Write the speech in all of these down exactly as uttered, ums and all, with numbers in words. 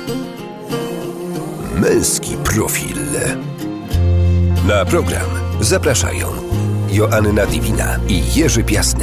Męski profil. Na program zapraszają Joanna Divina i Jerzy Piasny.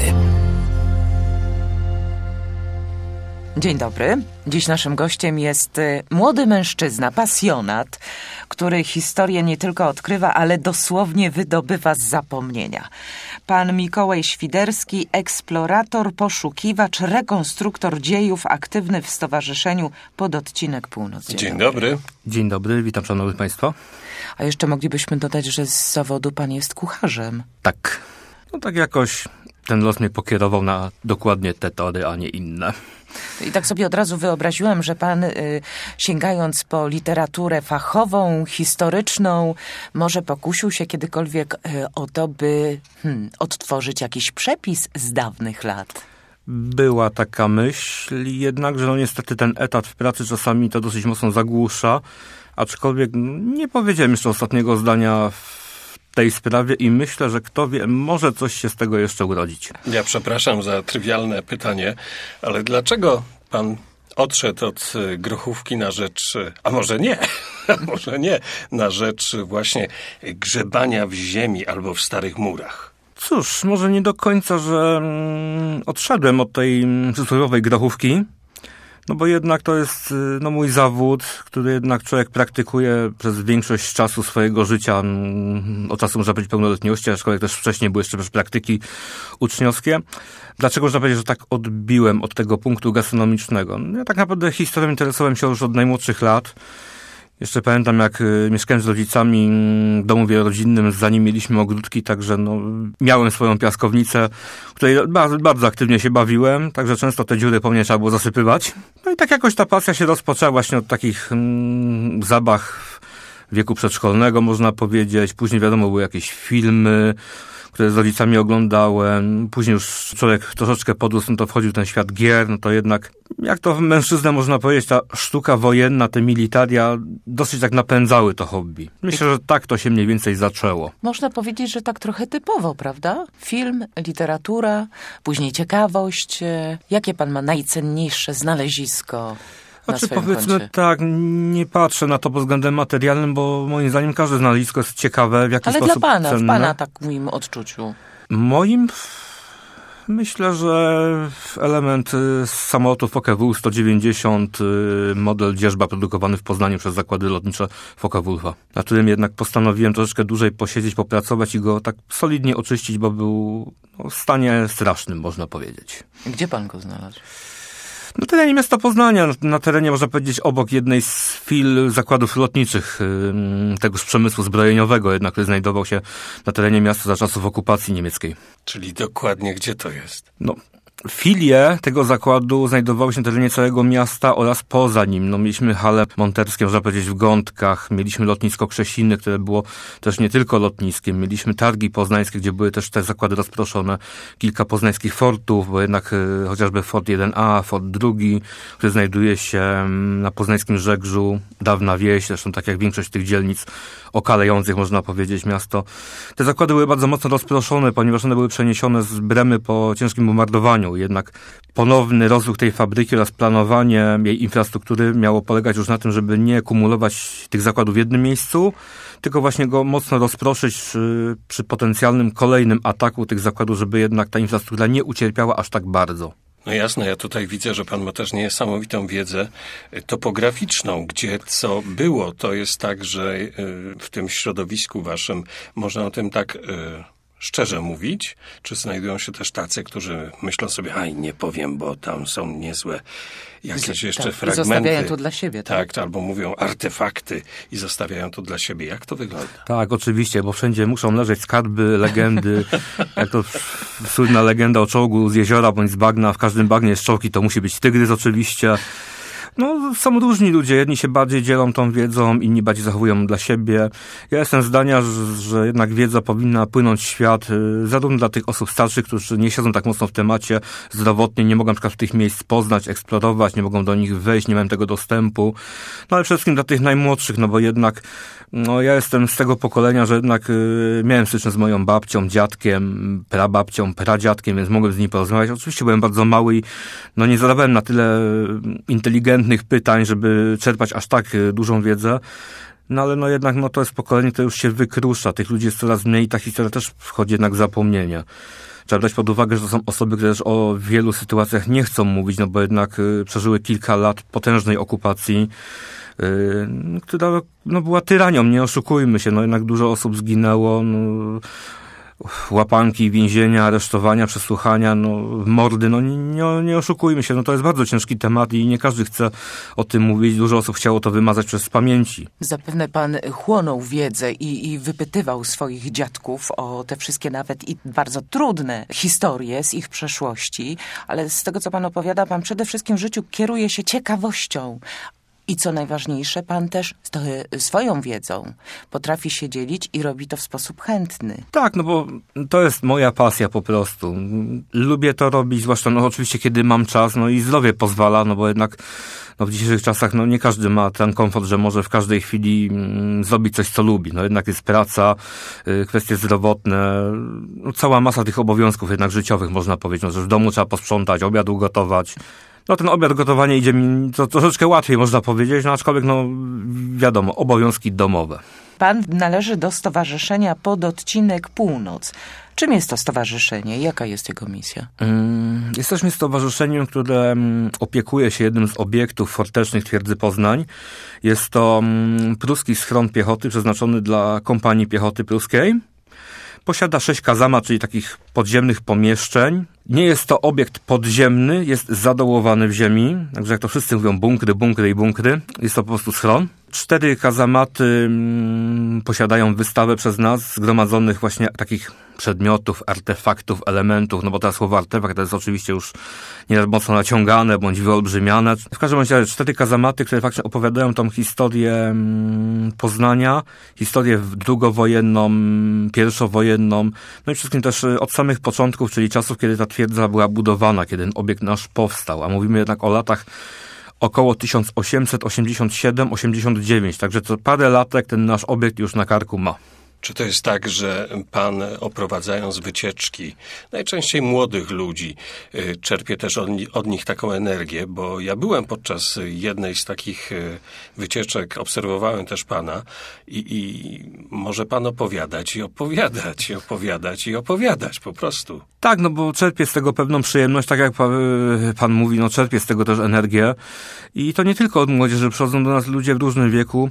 Dzień dobry. Dziś naszym gościem jest młody mężczyzna, pasjonat, który historię nie tylko odkrywa, ale dosłownie wydobywa z zapomnienia. Pan Mikołaj Świderski, eksplorator, poszukiwacz, rekonstruktor dziejów, aktywny w Stowarzyszeniu Pododcinek Północ. Dzień, Dzień dobry. dobry. Dzień dobry, witam szanownych państwa. A jeszcze moglibyśmy dodać, że z zawodu pan jest kucharzem. Tak. No tak jakoś ten los mnie pokierował na dokładnie te tory, a nie inne. I tak sobie od razu wyobraziłam, że pan y, sięgając po literaturę fachową, historyczną, może pokusił się kiedykolwiek y, o to, by hmm, odtworzyć jakiś przepis z dawnych lat. Była taka myśl, jednakże no niestety ten etat w pracy czasami to dosyć mocno zagłusza, aczkolwiek nie powiedziałem jeszcze ostatniego zdania w tej sprawie i myślę, że kto wie, może coś się z tego jeszcze urodzić. Ja przepraszam za trywialne pytanie, ale dlaczego pan odszedł od grochówki na rzecz, a może nie, a może nie, na rzecz właśnie grzebania w ziemi albo w starych murach? Cóż, może nie do końca, że mm, odszedłem od tej przysłowiowej grochówki, no bo jednak to jest no, mój zawód, który jednak człowiek praktykuje przez większość czasu swojego życia, od czasu można powiedzieć pełnoletności, aczkolwiek też wcześniej były jeszcze też praktyki uczniowskie. Dlaczego można powiedzieć, że tak odbiłem od tego punktu gastronomicznego? Ja tak naprawdę historią interesowałem się już od najmłodszych lat. Jeszcze pamiętam, jak mieszkałem z rodzicami w domu wielorodzinnym, zanim mieliśmy ogródki, także no, miałem swoją piaskownicę, w której bardzo, bardzo aktywnie się bawiłem, także często te dziury po mnie trzeba było zasypywać. No i tak jakoś ta pasja się rozpoczęła właśnie od takich mm, zabawek wieku przedszkolnego, można powiedzieć. Później wiadomo, były jakieś filmy, które z rodzicami oglądałem. Później już człowiek troszeczkę podrósł, no to wchodził w ten świat gier, no to jednak, jak to mężczyznę można powiedzieć, ta sztuka wojenna, te militaria dosyć tak napędzały to hobby. Myślę, że tak to się mniej więcej zaczęło. Można powiedzieć, że tak trochę typowo, prawda? Film, literatura, później ciekawość. Jakie pan ma najcenniejsze znalezisko? Znaczy powiedzmy koncie. Tak, nie patrzę na to pod względem materialnym, bo moim zdaniem każde znalezisko jest ciekawe, w jakiś Ale sposób dla pana, cenne. w pana takim odczuciu. Moim myślę, że element z samolotu Focke-Wulf sto dziewięćdziesiąt, model dzierżba produkowany w Poznaniu przez zakłady lotnicze Focke-Wulfa, na którym jednak postanowiłem troszeczkę dłużej posiedzieć, popracować i go tak solidnie oczyścić, bo był no, w stanie strasznym, można powiedzieć. Gdzie pan go znalazł? Na terenie miasta Poznania, na terenie można powiedzieć obok jednej z fil zakładów lotniczych tegoż przemysłu zbrojeniowego, jednak który znajdował się na terenie miasta za czasów okupacji niemieckiej. Czyli dokładnie gdzie to jest? No, filie tego zakładu znajdowały się na terenie całego miasta oraz poza nim. No, mieliśmy hale monterskie, można powiedzieć, w Gądkach. Mieliśmy lotnisko Krzesiny, które było też nie tylko lotniskiem. Mieliśmy targi poznańskie, gdzie były też te zakłady rozproszone. Kilka poznańskich fortów, bo jednak y, chociażby Fort jeden A, Fort drugi, który znajduje się na poznańskim Żegrzu. Dawna wieś, zresztą tak jak większość tych dzielnic okalających, można powiedzieć, miasto. Te zakłady były bardzo mocno rozproszone, ponieważ one były przeniesione z Bremy po ciężkim bombardowaniu. Jednak ponowny rozruch tej fabryki oraz planowanie jej infrastruktury miało polegać już na tym, żeby nie kumulować tych zakładów w jednym miejscu, tylko właśnie go mocno rozproszyć przy, przy potencjalnym kolejnym ataku tych zakładów, żeby jednak ta infrastruktura nie ucierpiała aż tak bardzo. No jasne, ja tutaj widzę, że pan ma też niesamowitą wiedzę topograficzną, gdzie co było. To jest tak, że w tym środowisku waszym można o tym tak szczerze mówić, czy znajdują się też tacy, którzy myślą sobie, aj, nie powiem, bo tam są niezłe jakieś jeszcze tak, fragmenty. I zostawiają to dla siebie. Tak? tak, albo mówią artefakty i zostawiają to dla siebie. Jak to wygląda? Tak, oczywiście, bo wszędzie muszą leżeć skarby, legendy. Jak to słynna legenda o czołgu z jeziora bądź z bagna. W każdym bagnie jest czołg i to musi być tygrys oczywiście. No, są różni ludzie. Jedni się bardziej dzielą tą wiedzą, inni bardziej zachowują dla siebie. Ja jestem zdania, że, że jednak wiedza powinna płynąć w świat, y, zarówno dla tych osób starszych, którzy nie siedzą tak mocno w temacie zdrowotnie, nie mogą na przykład tych miejsc poznać, eksplorować, nie mogą do nich wejść, nie mają tego dostępu. No ale przede wszystkim dla tych najmłodszych, no bo jednak no, ja jestem z tego pokolenia, że jednak y, miałem styczność z moją babcią, dziadkiem, prababcią, pradziadkiem, więc mogłem z nimi porozmawiać. Oczywiście byłem bardzo mały i no, nie zadawałem na tyle inteligentny zbędnych pytań, żeby czerpać aż tak dużą wiedzę. No ale no jednak no to jest pokolenie, które już się wykrusza. Tych ludzi jest coraz mniej i ta historia też wchodzi jednak w zapomnienie. Trzeba brać pod uwagę, że to są osoby, które też o wielu sytuacjach nie chcą mówić, no bo jednak y, przeżyły kilka lat potężnej okupacji, y, która no, była tyranią, nie oszukujmy się. No jednak dużo osób zginęło, no, łapanki, więzienia, aresztowania, przesłuchania, no, mordy, no nie, nie oszukujmy się, no to jest bardzo ciężki temat i nie każdy chce o tym mówić. Dużo osób chciało to wymazać przez pamięci. Zapewne pan chłonął wiedzę i, i wypytywał swoich dziadków o te wszystkie nawet i bardzo trudne historie z ich przeszłości, ale z tego, co pan opowiada, pan przede wszystkim w życiu kieruje się ciekawością. I co najważniejsze, pan też swoją wiedzą potrafi się dzielić i robi to w sposób chętny. Tak, no bo to jest moja pasja po prostu. Lubię to robić, zwłaszcza no oczywiście kiedy mam czas, no i zdrowie pozwala, no bo jednak no w dzisiejszych czasach no nie każdy ma ten komfort, że może w każdej chwili mm, zrobić coś, co lubi. No jednak jest praca, y, kwestie zdrowotne, no, cała masa tych obowiązków jednak życiowych, można powiedzieć, no, że w domu trzeba posprzątać, obiad ugotować. No ten obiad, gotowanie idzie mi to troszeczkę łatwiej, można powiedzieć, no aczkolwiek, no wiadomo, obowiązki domowe. Pan należy do Stowarzyszenia Pododcinek Północ. Czym jest to stowarzyszenie? Jaka jest jego misja? Mm, jesteśmy stowarzyszeniem, które mm, opiekuje się jednym z obiektów fortecznych Twierdzy Poznań. Jest to mm, pruski schron piechoty przeznaczony dla kompanii piechoty pruskiej. Posiada sześć kazamat, czyli takich podziemnych pomieszczeń. Nie jest to obiekt podziemny, jest zadołowany w ziemi. Także jak to wszyscy mówią, bunkry, bunkry i bunkry. Jest to po prostu schron. Cztery kazamaty mm, posiadają wystawę przez nas zgromadzonych właśnie takich przedmiotów, artefaktów, elementów, no bo to słowo artefakt to jest oczywiście już nieraz mocno naciągane, bądź wyolbrzymiane. W każdym razie cztery kazamaty, które faktycznie opowiadają tą historię mm, Poznania, historię drugowojenną, pierwszowojenną, no i wszystkim też od samych początków, czyli czasów, kiedy ta twierdza była budowana, kiedy ten obiekt nasz powstał, a mówimy jednak o latach około tysiąc osiemset osiemdziesiąt siedem osiemdziesiąt dziewięć, także co parę latek ten nasz obiekt już na karku ma. Czy to jest tak, że pan, oprowadzając wycieczki, najczęściej młodych ludzi, czerpie też od, od nich taką energię? Bo ja byłem podczas jednej z takich wycieczek, obserwowałem też pana i, i może pan opowiadać i opowiadać, i opowiadać i opowiadać po prostu. Tak, no bo czerpię z tego pewną przyjemność, tak jak pan, pan mówi, no czerpię z tego też energię. I to nie tylko od młodzieży, przychodzą do nas ludzie w różnym wieku.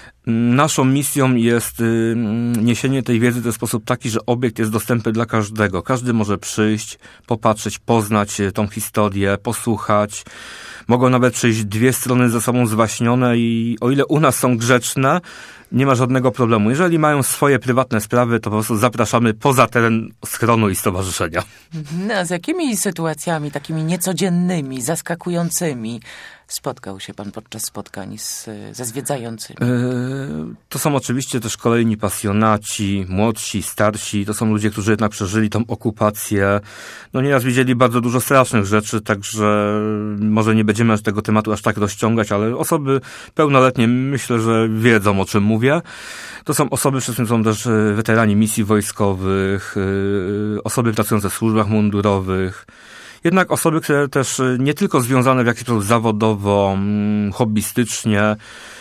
Naszą misją jest y, niesienie tej wiedzy w sposób taki, że obiekt jest dostępny dla każdego. Każdy może przyjść, popatrzeć, poznać tą historię, posłuchać. Mogą nawet przyjść dwie strony ze sobą zwaśnione i o ile u nas są grzeczne, nie ma żadnego problemu. Jeżeli mają swoje prywatne sprawy, to po prostu zapraszamy poza teren schronu i stowarzyszenia. No, a z jakimi sytuacjami, takimi niecodziennymi, zaskakującymi spotkał się pan podczas spotkań z, ze zwiedzającymi? Yy, to są oczywiście też kolejni pasjonaci, młodsi, starsi. To są ludzie, którzy jednak przeżyli tą okupację. No nieraz widzieli bardzo dużo strasznych rzeczy, także może nie będziemy tego tematu aż tak rozciągać, ale osoby pełnoletnie myślę, że wiedzą, o czym mówię. To są osoby, przede wszystkim są też weterani misji wojskowych, yy, osoby pracujące w służbach mundurowych. Jednak osoby, które też nie tylko związane w jakiś sposób zawodowo, hobbystycznie,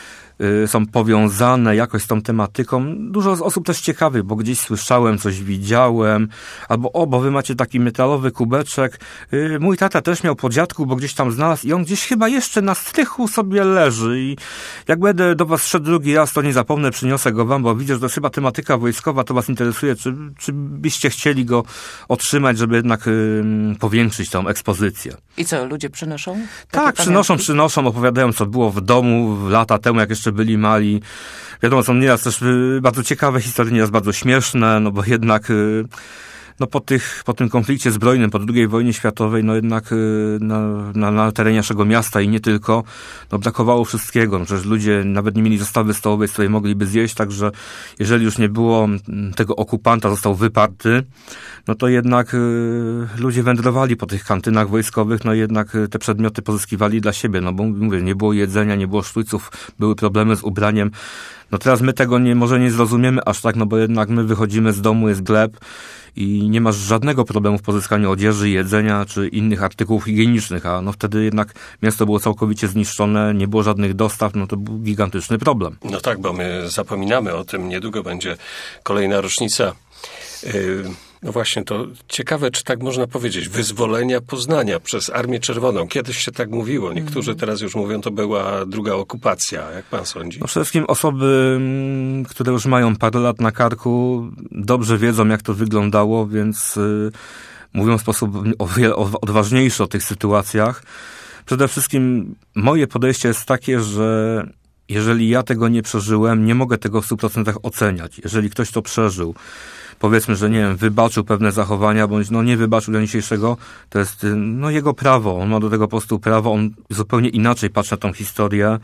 są powiązane jakoś z tą tematyką. Dużo z osób też ciekawych, bo gdzieś słyszałem, coś widziałem, albo o, bo wy macie taki metalowy kubeczek. Mój tata też miał po dziadku, bo gdzieś tam znalazł i on gdzieś chyba jeszcze na strychu sobie leży i jak będę do was szedł drugi raz, to nie zapomnę, przyniosę go wam, bo widzę, że to jest chyba tematyka wojskowa, to was interesuje, czy, czy byście chcieli go otrzymać, żeby jednak y, powiększyć tą ekspozycję. I co, ludzie przynoszą? Tak, przynoszą, przynoszą, opowiadają, co było w domu lata temu, jak jeszcze byli mali. Wiadomo, są nieraz też bardzo ciekawe historie, nieraz bardzo śmieszne, no bo jednak no po tych, po tym konflikcie zbrojnym, po drugiej wojnie światowej, no jednak na, na, na terenie naszego miasta i nie tylko, no brakowało wszystkiego. No przecież ludzie nawet nie mieli zestawy stołowej, z której mogliby zjeść, także jeżeli już nie było tego okupanta, został wyparty, no to jednak y, ludzie wędrowali po tych kantynach wojskowych, no jednak y, te przedmioty pozyskiwali dla siebie, no bo mówię, nie było jedzenia, nie było sztućców, były problemy z ubraniem. No teraz my tego nie, może nie zrozumiemy aż tak, no bo jednak my wychodzimy z domu, jest gleb i nie masz żadnego problemu w pozyskaniu odzieży, jedzenia czy innych artykułów higienicznych, a no wtedy jednak miasto było całkowicie zniszczone, nie było żadnych dostaw, no to był gigantyczny problem. No tak, bo my zapominamy o tym, niedługo będzie kolejna rocznica. Yy... No właśnie, to ciekawe, czy tak można powiedzieć, wyzwolenia Poznania przez Armię Czerwoną. Kiedyś się tak mówiło, niektórzy teraz już mówią, to była druga okupacja. Jak pan sądzi? No przede wszystkim osoby, które już mają parę lat na karku, dobrze wiedzą, jak to wyglądało, więc y, mówią w sposób o wiele odważniejszy o tych sytuacjach. Przede wszystkim moje podejście jest takie, że jeżeli ja tego nie przeżyłem, nie mogę tego w stu procentach oceniać. Jeżeli ktoś to przeżył, powiedzmy, że nie wiem, wybaczył pewne zachowania, bądź no nie wybaczył do dzisiejszego, to jest no jego prawo, on ma do tego po prostu prawo, on zupełnie inaczej patrzy na tą historię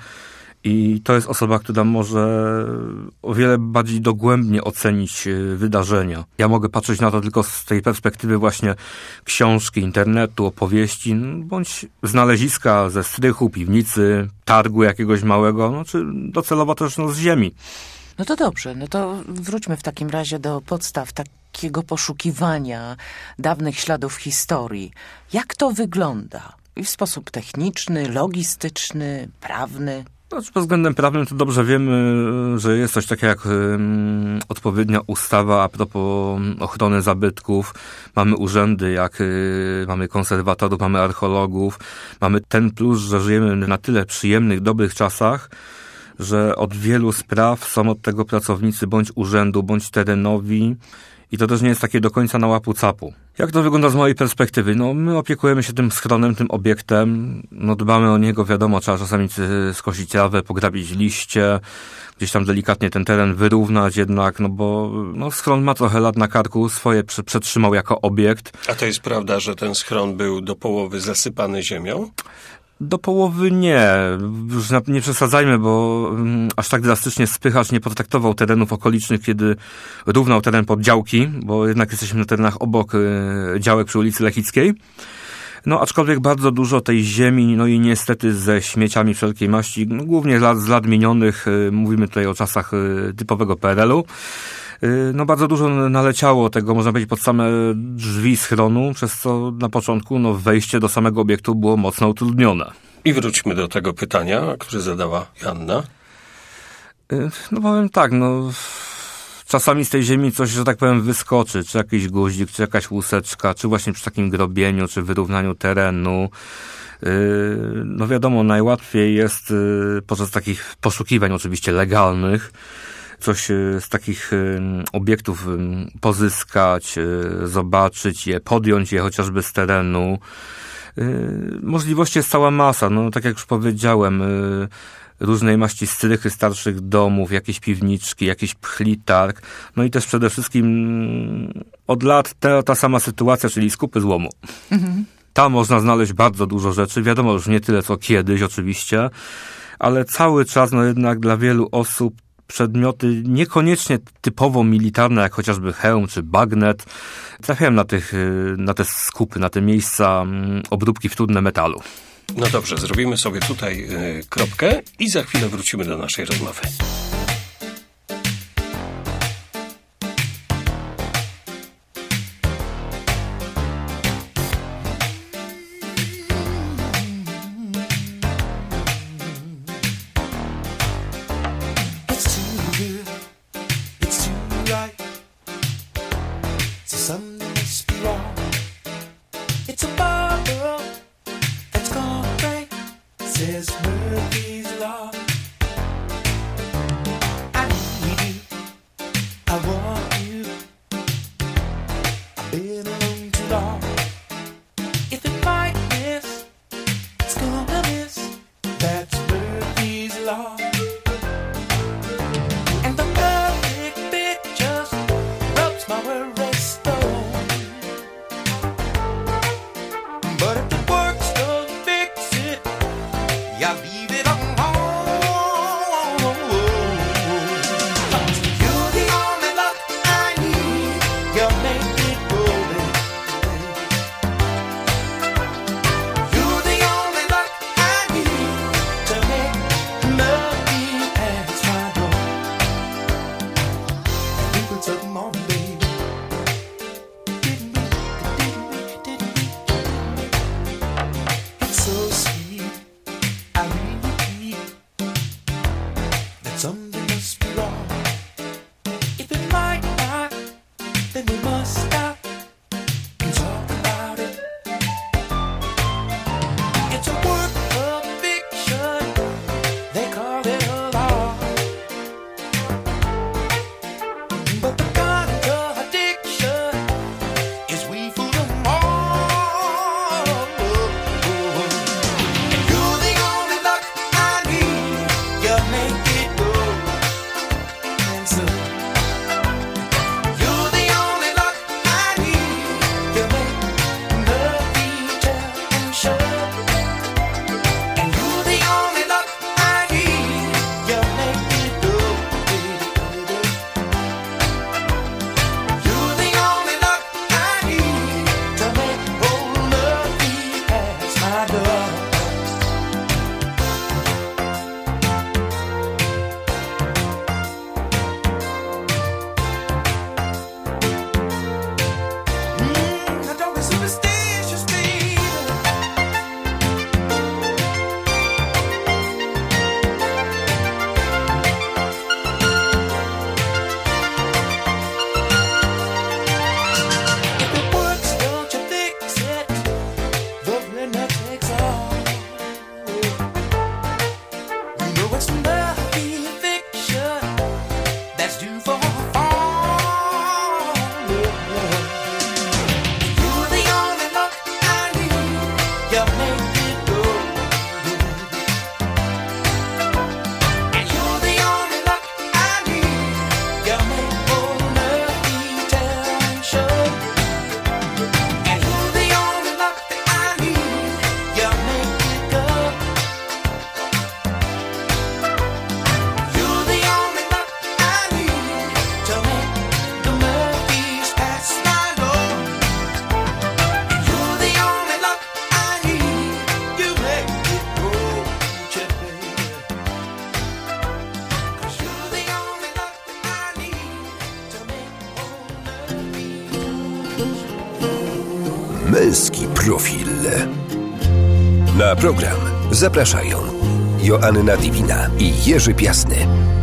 i to jest osoba, która może o wiele bardziej dogłębnie ocenić wydarzenia. Ja mogę patrzeć na to tylko z tej perspektywy właśnie książki, internetu, opowieści, bądź znaleziska ze strychu, piwnicy, targu jakiegoś małego, no czy docelowo też no, z ziemi. No to dobrze, no to wróćmy w takim razie do podstaw takiego poszukiwania dawnych śladów historii. Jak to wygląda? I w sposób techniczny, logistyczny, prawny? Znaczy, pod względem prawnym to dobrze wiemy, że jest coś takiego jak um, odpowiednia ustawa a propos ochrony zabytków. Mamy urzędy, jak y, mamy konserwatorów, mamy archeologów. Mamy ten plus, że żyjemy na tyle przyjemnych, dobrych czasach, że od wielu spraw są od tego pracownicy bądź urzędu, bądź terenowi i to też nie jest takie do końca na łapu capu. Jak to wygląda z mojej perspektywy? No my opiekujemy się tym schronem, tym obiektem, no dbamy o niego, wiadomo, trzeba czasami skosić trawę, pograbić liście, gdzieś tam delikatnie ten teren wyrównać jednak, no bo no schron ma trochę lat na karku, swoje przetrzymał jako obiekt. A to jest prawda, że ten schron był do połowy zasypany ziemią? Do połowy nie. Już nie przesadzajmy, bo um, aż tak drastycznie spychacz nie potraktował terenów okolicznych, kiedy równał teren pod działki, bo jednak jesteśmy na terenach obok y, działek przy ulicy Lechickiej. No aczkolwiek bardzo dużo tej ziemi, no i niestety ze śmieciami wszelkiej maści, no, głównie z lat, z lat minionych, y, mówimy tutaj o czasach y, typowego P R L u, no bardzo dużo naleciało tego, można powiedzieć, pod same drzwi schronu, przez co na początku no, wejście do samego obiektu było mocno utrudnione. I wróćmy do tego pytania, które zadała Joanna. No powiem tak, no czasami z tej ziemi coś, że tak powiem, wyskoczy, czy jakiś guzik, czy jakaś łuseczka, czy właśnie przy takim grobieniu, czy wyrównaniu terenu. No wiadomo, najłatwiej jest podczas takich poszukiwań oczywiście legalnych, coś z takich obiektów pozyskać, zobaczyć je, podjąć je chociażby z terenu. Możliwości jest cała masa, no tak jak już powiedziałem, różnej maści strychy starszych domów, jakieś piwniczki, jakiś pchlitarg, no i też przede wszystkim od lat ta, ta sama sytuacja, czyli skupy złomu. Mhm. Tam można znaleźć bardzo dużo rzeczy, wiadomo już nie tyle co kiedyś oczywiście, ale cały czas no jednak dla wielu osób przedmioty niekoniecznie typowo militarne, jak chociażby hełm czy bagnet, trafiają na, tych, na te skupy, na te miejsca obróbki wtórne metalu. No dobrze, zrobimy sobie tutaj y, kropkę i za chwilę wrócimy do naszej rozmowy. something must be wrong. If it might not, then we must stop and talk about it. It's a work of fiction, they call it a law. But the contradiction is we fool them all. And you're the only luck I need, you make it go. And so you're the only luck I need, you make love be tell and show. And you're the only luck I need, you make it go, baby, baby. You're the only luck I need to make whole love be past my door. Mm, I don't be superstitious, baby. If it works, don't you fix it. The winner takes all. You know it's nothing fiction that's due for a fall. You're the only luck I need. You make it go. And you're the only luck I need. You make whole love tell and show. And you're the only luck that I need. You make it go. You're the only luck I need to make the Murphys pass my door. And you're the only luck I need. You make it go, yeah, baby. 'Cause you're the only luck that I need to make whole love. Męski profil. Na program zapraszają Joanna Divina i Jerzy Piasny.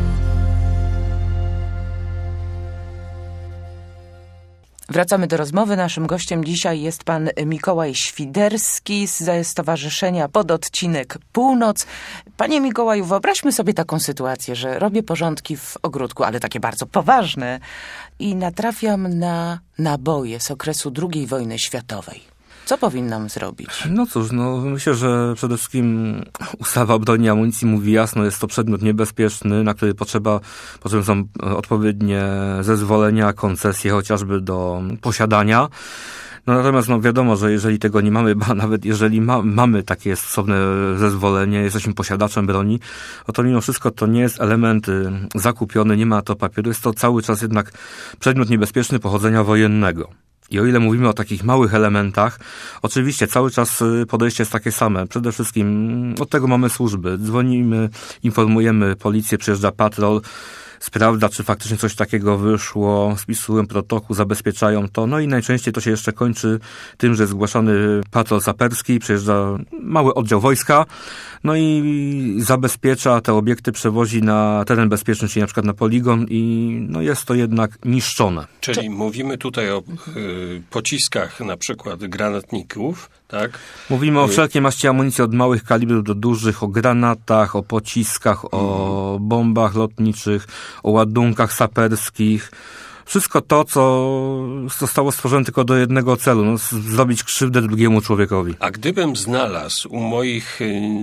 Wracamy do rozmowy. Naszym gościem dzisiaj jest pan Mikołaj Świderski ze Stowarzyszenia Pododcinek Północ. Panie Mikołaju, wyobraźmy sobie taką sytuację, że robię porządki w ogródku, ale takie bardzo poważne, i natrafiam na naboje z okresu drugiej wojny światowej. Co powinnam zrobić? No cóż, no myślę, że przede wszystkim ustawa o broni i amunicji mówi jasno, jest to przedmiot niebezpieczny, na który potrzeba, potrzebne są odpowiednie zezwolenia, koncesje chociażby do posiadania. No natomiast no wiadomo, że jeżeli tego nie mamy, ba nawet jeżeli ma, mamy takie stosowne zezwolenie, jesteśmy posiadaczem broni, no to mimo wszystko to nie jest element zakupiony, nie ma to papieru, jest to cały czas jednak przedmiot niebezpieczny pochodzenia wojennego. I o ile mówimy o takich małych elementach, oczywiście cały czas podejście jest takie same. Przede wszystkim od tego mamy służby. Dzwonimy, informujemy policję, przyjeżdża patrol, sprawdza, czy faktycznie coś takiego wyszło, spisują protokół, zabezpieczają to. No i najczęściej to się jeszcze kończy tym, że jest zgłaszany patrol saperski, przyjeżdża mały oddział wojska, no i zabezpiecza te obiekty, przewozi na teren bezpieczny, czyli na przykład na poligon, i no jest to jednak niszczone. Czyli mówimy tutaj o y, pociskach, na przykład granatników, tak? Mówimy o wszelkiej maści amunicji, od małych kalibrów do dużych, o granatach, o pociskach, o bombach lotniczych, o ładunkach saperskich. Wszystko to, co zostało stworzone tylko do jednego celu, no, zrobić krzywdę drugiemu człowiekowi. A gdybym znalazł u moich,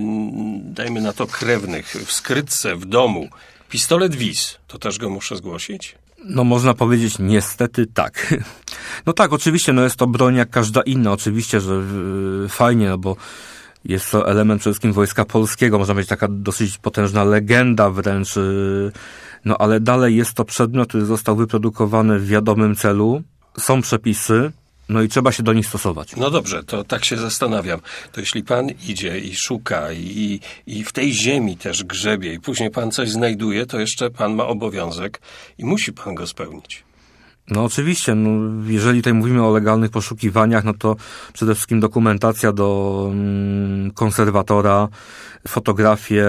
dajmy na to, krewnych w skrytce w domu pistolet Wiz, to też go muszę zgłosić? No można powiedzieć niestety tak. No tak, oczywiście, no jest to broń jak każda inna, oczywiście, że yy, fajnie, no bo jest to element przede wszystkim Wojska Polskiego, można powiedzieć taka dosyć potężna legenda wręcz, yy, no ale dalej jest to przedmiot, który został wyprodukowany w wiadomym celu, są przepisy, no i trzeba się do nich stosować. No dobrze, to tak się zastanawiam. To jeśli pan idzie i szuka i, i w tej ziemi też grzebie i później pan coś znajduje, to jeszcze pan ma obowiązek i musi pan go spełnić. No oczywiście, no, jeżeli tutaj mówimy o legalnych poszukiwaniach, no to przede wszystkim dokumentacja do mm, konserwatora, fotografie,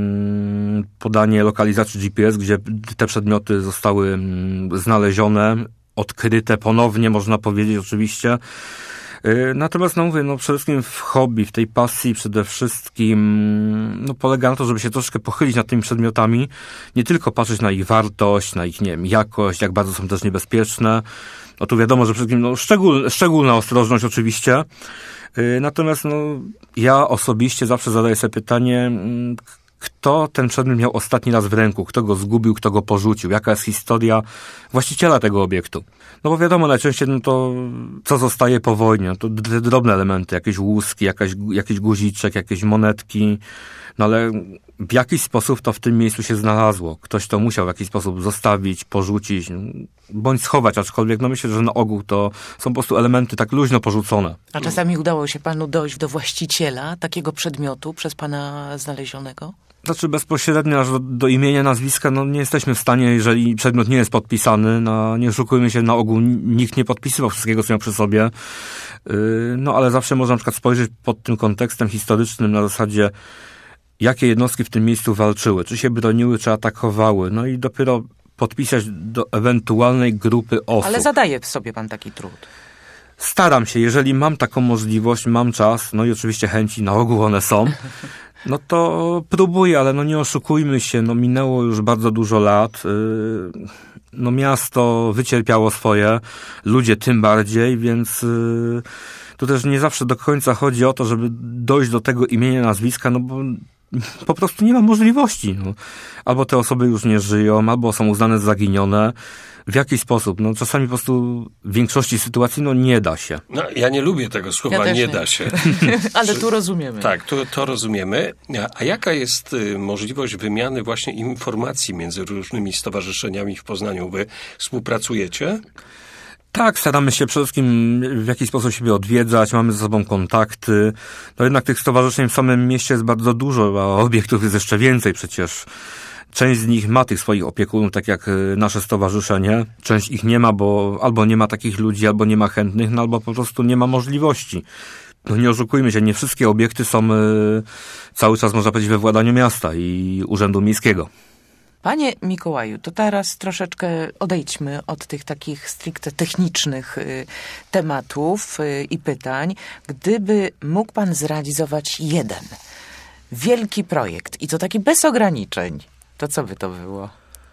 mm, podanie lokalizacji G P S, gdzie te przedmioty zostały mm, znalezione, odkryte ponownie, można powiedzieć oczywiście. Natomiast, no mówię, no przede wszystkim w hobby, w tej pasji przede wszystkim no polega na to, żeby się troszkę pochylić nad tymi przedmiotami, nie tylko patrzeć na ich wartość, na ich, nie wiem, jakość, jak bardzo są też niebezpieczne. No tu wiadomo, że przede wszystkim no, szczegól, szczególna ostrożność oczywiście. Natomiast no ja osobiście zawsze zadaję sobie pytanie, kto ten przedmiot miał ostatni raz w ręku, kto go zgubił, kto go porzucił, jaka jest historia właściciela tego obiektu. No bo wiadomo, najczęściej no to co zostaje po wojnie, no to te drobne elementy, jakieś łuski, jakaś, jakiś guziczek, jakieś monetki, no ale w jakiś sposób to w tym miejscu się znalazło. Ktoś to musiał w jakiś sposób zostawić, porzucić, bądź schować, aczkolwiek no myślę, że na ogół to są po prostu elementy tak luźno porzucone. A czasami udało się panu dojść do właściciela takiego przedmiotu przez pana znalezionego? Znaczy bezpośrednio aż do, do imienia, nazwiska, no nie jesteśmy w stanie, jeżeli przedmiot nie jest podpisany, no nie oszukujmy się, na ogół nikt nie podpisywał wszystkiego, co miał przy sobie, yy, no ale zawsze można na przykład spojrzeć pod tym kontekstem historycznym na zasadzie, jakie jednostki w tym miejscu walczyły, czy się broniły, czy atakowały, no i dopiero podpisać do ewentualnej grupy osób. Ale zadaje sobie pan taki trud. Staram się, jeżeli mam taką możliwość, mam czas, no i oczywiście chęci, na ogół one są, no to próbuję, ale no nie oszukujmy się, no minęło już bardzo dużo lat, no miasto wycierpiało swoje, ludzie tym bardziej, więc tu też nie zawsze do końca chodzi o to, żeby dojść do tego imienia, nazwiska, no bo po prostu nie ma możliwości. No. Albo te osoby już nie żyją, albo są uznane za zaginione. W jaki sposób? No czasami po prostu w większości sytuacji no nie da się. No, ja nie lubię tego słowa, Ja też nie, nie. da się. Ale tu rozumiemy. Tak, to, to rozumiemy. A, a jaka jest y, możliwość wymiany właśnie informacji między różnymi stowarzyszeniami w Poznaniu? Wy współpracujecie? Tak, staramy się przede wszystkim w jakiś sposób siebie odwiedzać, mamy ze sobą kontakty. No jednak tych stowarzyszeń w samym mieście jest bardzo dużo, a obiektów jest jeszcze więcej przecież. Część z nich ma tych swoich opiekunów, tak jak nasze stowarzyszenie. Część ich nie ma, bo albo nie ma takich ludzi, albo nie ma chętnych, no albo po prostu nie ma możliwości. No nie oszukujmy się, nie wszystkie obiekty są y, cały czas, można powiedzieć, we władaniu miasta i Urzędu Miejskiego. Panie Mikołaju, to teraz troszeczkę odejdźmy od tych takich stricte technicznych y, tematów y, i pytań. Gdyby mógł pan zrealizować jeden wielki projekt i to taki bez ograniczeń, to co by to było?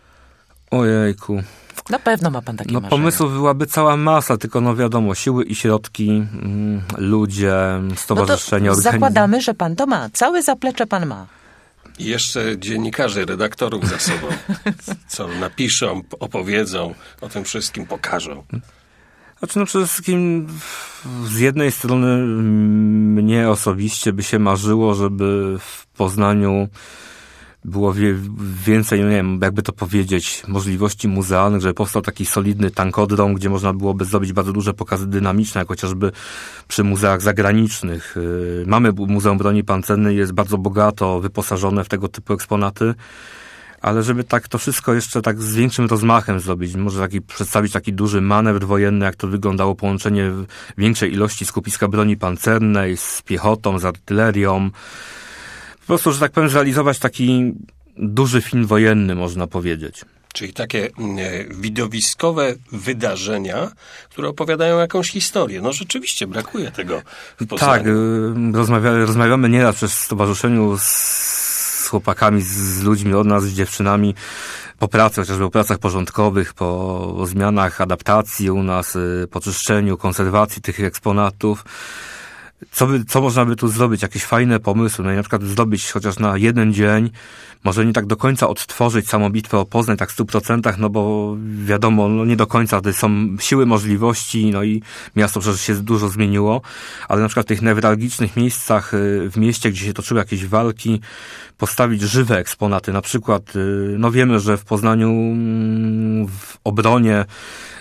Ojejku. Na pewno ma pan takie No marzenia. pomysłów byłaby cała masa, tylko no wiadomo, siły i środki, mm, ludzie, stowarzyszenia, no to organizacje. zakładamy, że pan to ma. Całe zaplecze pan ma. I jeszcze dziennikarzy, redaktorów za sobą, co napiszą, opowiedzą o tym wszystkim, pokażą. Znaczy no przede wszystkim z jednej strony mnie osobiście by się marzyło, żeby w Poznaniu było wie, więcej, nie wiem, jakby to powiedzieć, możliwości muzealnych, żeby powstał taki solidny tankodrom, gdzie można byłoby zrobić bardzo duże pokazy dynamiczne, jak chociażby przy muzeach zagranicznych. Mamy Muzeum Broni Pancernej, jest bardzo bogato wyposażone w tego typu eksponaty, ale żeby tak to wszystko jeszcze tak z większym rozmachem zrobić, może taki, przedstawić taki duży manewr wojenny, jak to wyglądało, połączenie większej ilości skupiska broni pancernej z piechotą, z artylerią. Po prostu, że tak powiem, zrealizować taki duży film wojenny, można powiedzieć. Czyli takie e, widowiskowe wydarzenia, które opowiadają jakąś historię. No rzeczywiście, brakuje tego w Poznaniu. Tak, y, rozmawiamy, rozmawiamy nieraz przez stowarzyszeniu z, z chłopakami, z, z ludźmi od nas, z dziewczynami, po pracy, chociażby po pracach porządkowych, po, po zmianach, adaptacji u nas, y, po czyszczeniu, konserwacji tych eksponatów. Co, by, co można by tu zrobić? Jakieś fajne pomysły. No i na przykład zrobić chociaż na jeden dzień, może nie tak do końca odtworzyć samą bitwę o Poznań tak w stu procentach, no bo wiadomo, no nie do końca to są siły, możliwości, no i miasto przecież się dużo zmieniło, ale na przykład w tych newralgicznych miejscach w mieście, gdzie się toczyły jakieś walki, postawić żywe eksponaty. Na przykład, no wiemy, że w Poznaniu w obronie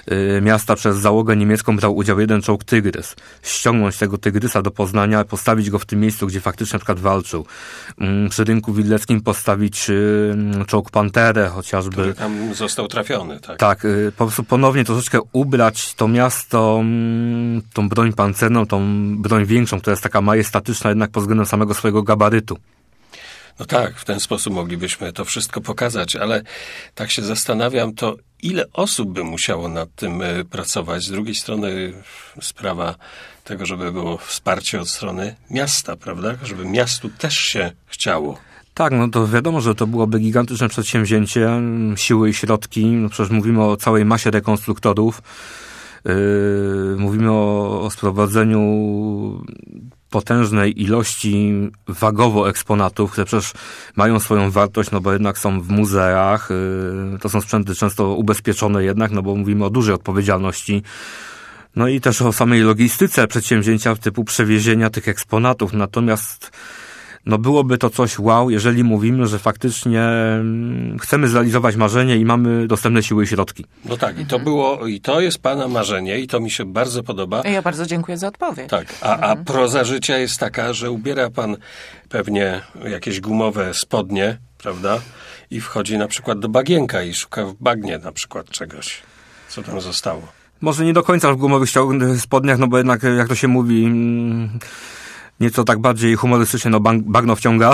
y, miasta przez załogę niemiecką brał udział jeden czołg Tygrys. Ściągnąć tego Tygrysa do Poznania, postawić go w tym miejscu, gdzie faktycznie na przykład walczył. Y, przy Rynku Widleckim postawić y, czołg Panterę chociażby. Który tam został trafiony, tak? Tak, y, po prostu ponownie troszeczkę ubrać to miasto, y, tą broń pancerną, tą broń większą, która jest taka majestatyczna jednak pod względem samego swojego gabarytu. No tak, w ten sposób moglibyśmy to wszystko pokazać, ale tak się zastanawiam, to ile osób by musiało nad tym y, pracować? Z drugiej strony sprawa tego, żeby było wsparcie od strony miasta, prawda? Żeby miastu też się chciało. Tak, no to wiadomo, że to byłoby gigantyczne przedsięwzięcie, siły i środki. No przecież mówimy o całej masie rekonstruktorów. Yy, mówimy o, o sprowadzeniu potężnej ilości wagowo eksponatów, które przecież mają swoją wartość, no bo jednak są w muzeach. Yy, to są sprzęty często ubezpieczone jednak, no bo mówimy o dużej odpowiedzialności. No i też o samej logistyce przedsięwzięcia typu przewiezienia tych eksponatów. Natomiast no byłoby to coś wow, jeżeli mówimy, że faktycznie chcemy zrealizować marzenie i mamy dostępne siły i środki. No tak, i to było, i to jest pana marzenie i to mi się bardzo podoba. Ja bardzo dziękuję za odpowiedź. Tak, a, a proza życia jest taka, że ubiera pan pewnie jakieś gumowe spodnie, prawda? I wchodzi na przykład do bagienka i szuka w bagnie na przykład czegoś, co tam zostało. Może nie do końca w gumowych spodniach, no bo jednak, jak to się mówi, nieco tak bardziej humorystycznie, no bagno wciąga.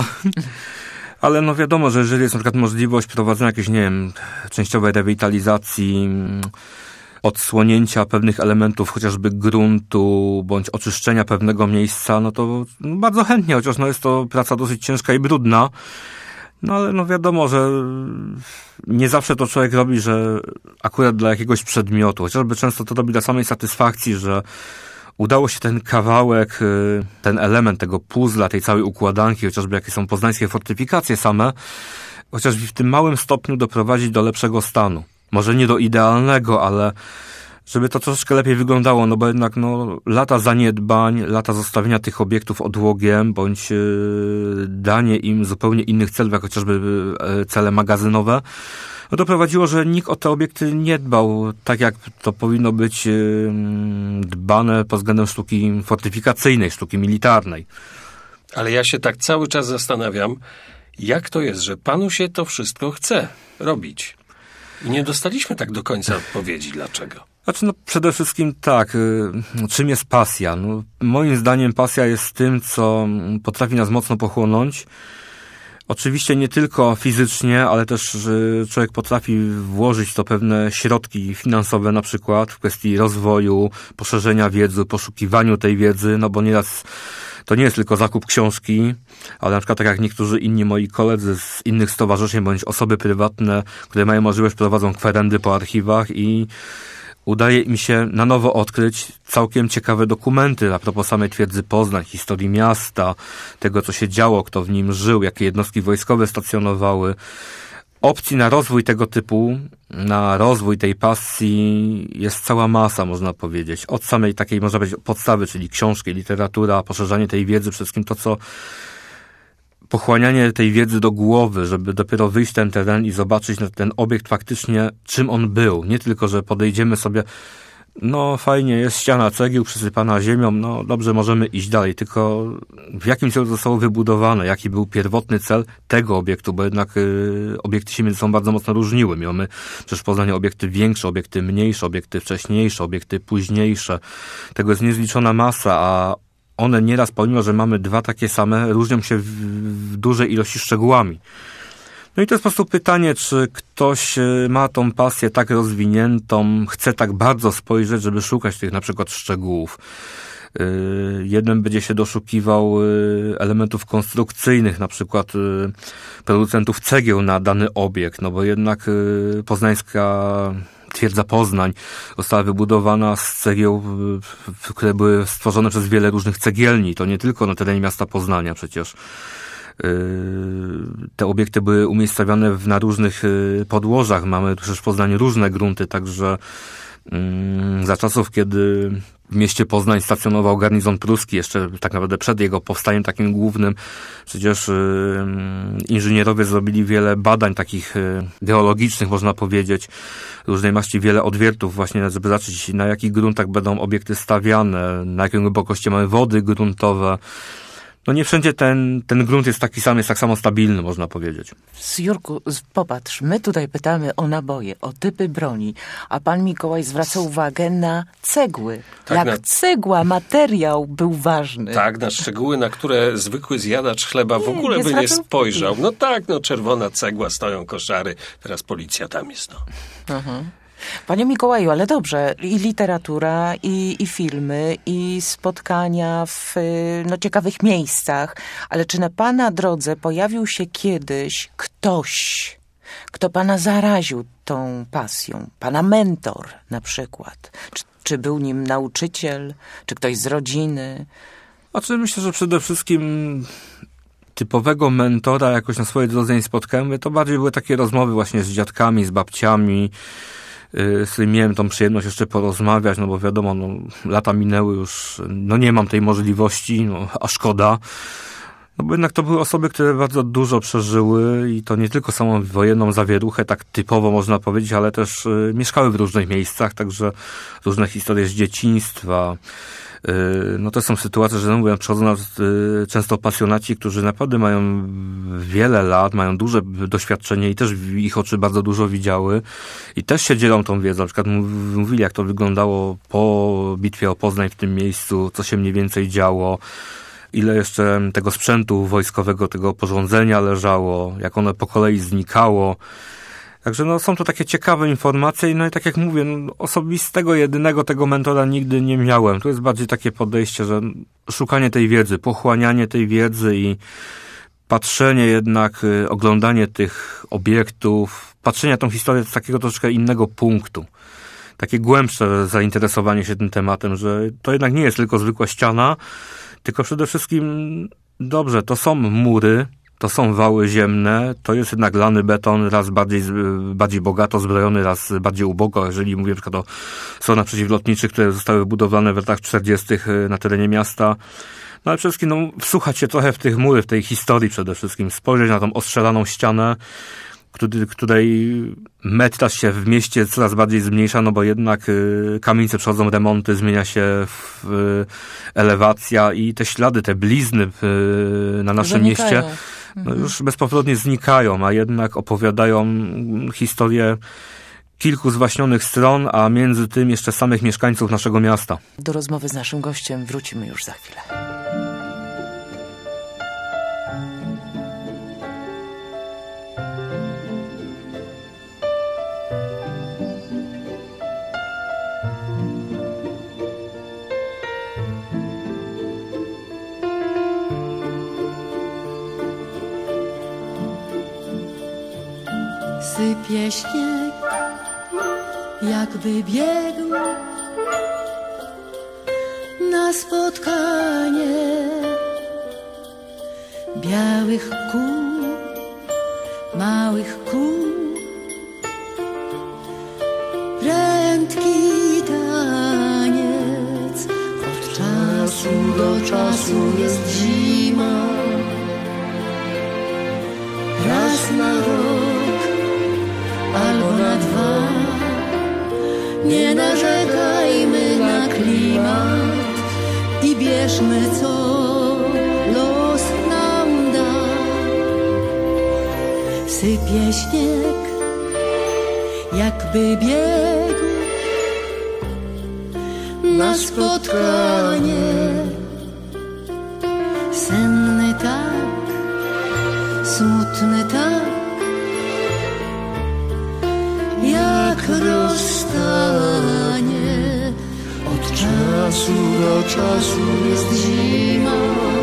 Ale no wiadomo, że jeżeli jest na przykład możliwość prowadzenia jakiejś, nie wiem, częściowej rewitalizacji, odsłonięcia pewnych elementów, chociażby gruntu, bądź oczyszczenia pewnego miejsca, no to no bardzo chętnie, chociaż no jest to praca dosyć ciężka i brudna. No ale no wiadomo, że nie zawsze to człowiek robi, że akurat dla jakiegoś przedmiotu, chociażby często to robi dla samej satysfakcji, że udało się ten kawałek, ten element tego puzzla, tej całej układanki, chociażby jakie są poznańskie fortyfikacje same, chociażby w tym małym stopniu doprowadzić do lepszego stanu. Może nie do idealnego, ale żeby to troszeczkę lepiej wyglądało, no bo jednak no, lata zaniedbań, lata zostawienia tych obiektów odłogiem, bądź yy, danie im zupełnie innych celów, jak chociażby yy, cele magazynowe, no doprowadziło, że nikt o te obiekty nie dbał tak, jak to powinno być yy, dbane pod względem sztuki fortyfikacyjnej, sztuki militarnej. Ale ja się tak cały czas zastanawiam, jak to jest, że panu się to wszystko chce robić. I nie dostaliśmy tak do końca odpowiedzi, dlaczego. Znaczy, no przede wszystkim tak, y, czym jest pasja? No, moim zdaniem pasja jest tym, co potrafi nas mocno pochłonąć. Oczywiście nie tylko fizycznie, ale też że człowiek potrafi włożyć w to pewne środki finansowe, na przykład w kwestii rozwoju, poszerzenia wiedzy, poszukiwaniu tej wiedzy, no bo nieraz to nie jest tylko zakup książki, ale na przykład tak jak niektórzy inni moi koledzy z innych stowarzyszeń bądź osoby prywatne, które mają możliwość, prowadzą kwerendy po archiwach i udaje im się na nowo odkryć całkiem ciekawe dokumenty a propos samej twierdzy Poznań, historii miasta, tego co się działo, kto w nim żył, jakie jednostki wojskowe stacjonowały. Opcji na rozwój tego typu, na rozwój tej pasji jest cała masa, można powiedzieć. Od samej takiej, można powiedzieć, podstawy, czyli książki, literatura, poszerzanie tej wiedzy, przede wszystkim to, co pochłanianie tej wiedzy do głowy, żeby dopiero wyjść ten teren i zobaczyć na ten obiekt faktycznie, czym on był. Nie tylko, że podejdziemy sobie, no fajnie, jest ściana cegieł przysypana ziemią, no dobrze, możemy iść dalej, tylko w jakim celu zostało wybudowane, jaki był pierwotny cel tego obiektu, bo jednak y, obiekty się między sobą bardzo mocno różniły. Mamy przecież w Poznaniu obiekty większe, obiekty mniejsze, obiekty wcześniejsze, obiekty późniejsze. Tego jest niezliczona masa, a one nieraz, pomimo że mamy dwa takie same, różnią się w, w dużej ilości szczegółami. No i to jest po prostu pytanie, czy ktoś ma tą pasję tak rozwiniętą, chce tak bardzo spojrzeć, żeby szukać tych na przykład szczegółów. Yy, jeden będzie się doszukiwał yy, elementów konstrukcyjnych, na przykład yy, producentów cegieł na dany obiekt, no bo jednak yy, poznańska twierdza Poznań została wybudowana z cegieł, yy, które były stworzone przez wiele różnych cegielni. To nie tylko na terenie miasta Poznania przecież. Te obiekty były umiejscowione na różnych podłożach. Mamy przecież w Poznaniu różne grunty, także za czasów, kiedy w mieście Poznań stacjonował garnizon pruski, jeszcze tak naprawdę przed jego powstaniem takim głównym. Przecież y, inżynierowie zrobili wiele badań takich y, geologicznych, można powiedzieć, różnej maści, wiele odwiertów właśnie, żeby zobaczyć, na jakich gruntach będą obiekty stawiane, na jakiej głębokości mamy wody gruntowe. No nie wszędzie ten, ten grunt jest taki sam, jest tak samo stabilny, można powiedzieć. Jurku, popatrz, my tutaj pytamy o naboje, o typy broni, a pan Mikołaj zwraca uwagę na cegły. Tak, Jak na- cegła, materiał był ważny. Tak, na szczegóły, na które zwykły zjadacz chleba w Nie, ogóle nie by nie zwracam spojrzał. uwagi. No tak, no czerwona cegła, stoją koszary, teraz policja tam jest, no. Panie Mikołaju, ale dobrze, i literatura, i, i filmy, i spotkania w y, no, ciekawych miejscach, ale czy na pana drodze pojawił się kiedyś ktoś, kto pana zaraził tą pasją? Pana mentor na przykład? Czy, czy był nim nauczyciel, czy ktoś z rodziny? Znaczy myślę, że przede wszystkim typowego mentora jakoś na swojej drodze nie spotkałem. To bardziej były takie rozmowy właśnie z dziadkami, z babciami, z którymi miałem tą przyjemność jeszcze porozmawiać, no bo wiadomo, no, lata minęły już, no nie mam tej możliwości, no, a szkoda. No bo jednak to były osoby, które bardzo dużo przeżyły i to nie tylko samą wojenną zawieruchę, tak typowo można powiedzieć, ale też y, mieszkały w różnych miejscach, także różne historie z dzieciństwa. Y, no to są sytuacje, że no mówię, przychodzą nas y, często pasjonaci, którzy naprawdę mają wiele lat, mają duże doświadczenie i też w ich oczy bardzo dużo widziały i też się dzielą tą wiedzą. Na przykład mów- mówili, jak to wyglądało po bitwie o Poznań w tym miejscu, co się mniej więcej działo, ile jeszcze tego sprzętu wojskowego, tego porządzenia leżało, jak ono po kolei znikało. Także no, są to takie ciekawe informacje, no i tak jak mówię, no, osobistego, jedynego tego mentora nigdy nie miałem. To jest bardziej takie podejście, że szukanie tej wiedzy, pochłanianie tej wiedzy i patrzenie jednak, y, oglądanie tych obiektów, patrzenie na tą historię z takiego troszkę innego punktu. Takie głębsze zainteresowanie się tym tematem, że to jednak nie jest tylko zwykła ściana, tylko przede wszystkim, dobrze, to są mury, to są wały ziemne, to jest jednak lany beton, raz bardziej, bardziej bogato zbrojony, raz bardziej ubogo, jeżeli mówię na przykład o stronach przeciwlotniczych, które zostały wybudowane w latach czterdziestych na terenie miasta. No ale przede wszystkim no, wsłuchać się trochę w tych mury, w tej historii przede wszystkim, spojrzeć na tą ostrzelaną ścianę, który, której metraż się w mieście coraz bardziej zmniejsza, no bo jednak y, kamienice przechodzą remonty, zmienia się w, y, elewacja i te ślady, te blizny y, na naszym Zanikają. mieście no, już bezpowrotnie znikają, a jednak opowiadają historię kilku zwaśnionych stron, a między tym jeszcze samych mieszkańców naszego miasta. Do rozmowy z naszym gościem wrócimy już za chwilę. Sypie śnieg, jakby biegł na spotkanie białych kół, małych kół. Prędki taniec, od czasu do czasu jest zima. Raz na rok albo na dwa, nie narzekajmy na klimat i bierzmy, co los nam da. Sypie śnieg, jakby biegł na spotkanie. Senny tak, smutny tak, jak rozstanie. Od czasu do czasu jest zima.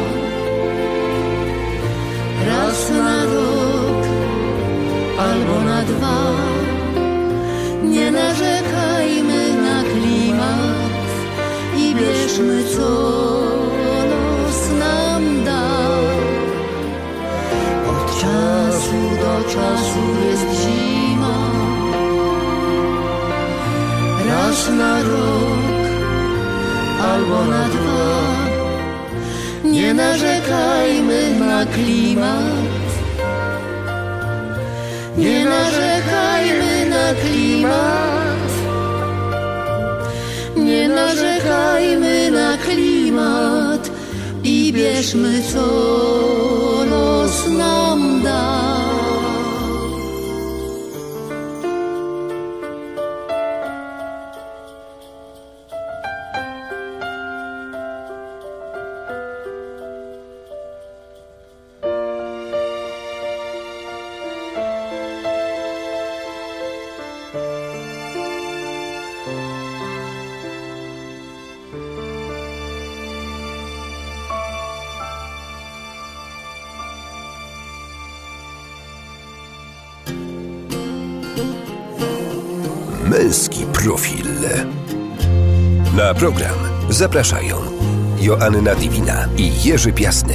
Raz na rok albo na dwa, nie narzekajmy na klimat i bierzmy, co los nam da. Od czasu do czasu jest zima. Raz na rok albo na dwa. Nie narzekajmy na klimat, nie narzekajmy na klimat, nie narzekajmy na klimat i bierzmy, co los nam da. Męski profil. Na program zapraszają Joanna Diwina i Jerzy Piasny.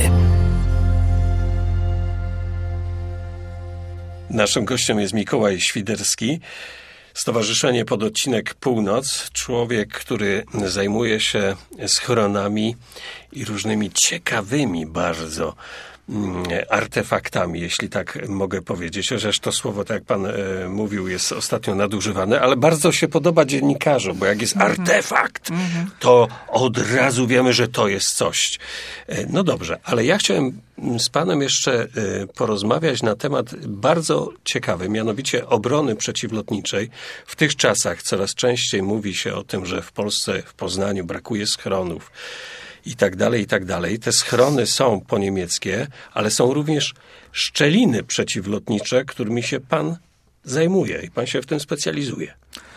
Naszym gościem jest Mikołaj Świderski, Stowarzyszenie Pododcinek Północ. Człowiek, który zajmuje się schronami i różnymi ciekawymi bardzo artefaktami, jeśli tak mogę powiedzieć. Chociaż to słowo, tak jak pan e, mówił, jest ostatnio nadużywane, ale bardzo się podoba dziennikarzom, bo jak jest mm-hmm. artefakt, mm-hmm. to od razu wiemy, że to jest coś. E, no dobrze, ale ja chciałem z panem jeszcze e, porozmawiać na temat bardzo ciekawy, mianowicie obrony przeciwlotniczej. W tych czasach coraz częściej mówi się o tym, że w Polsce, w Poznaniu brakuje schronów. I tak dalej, i tak dalej. Te schrony są po niemieckie, ale są również szczeliny przeciwlotnicze, którymi się pan zajmuje i pan się w tym specjalizuje.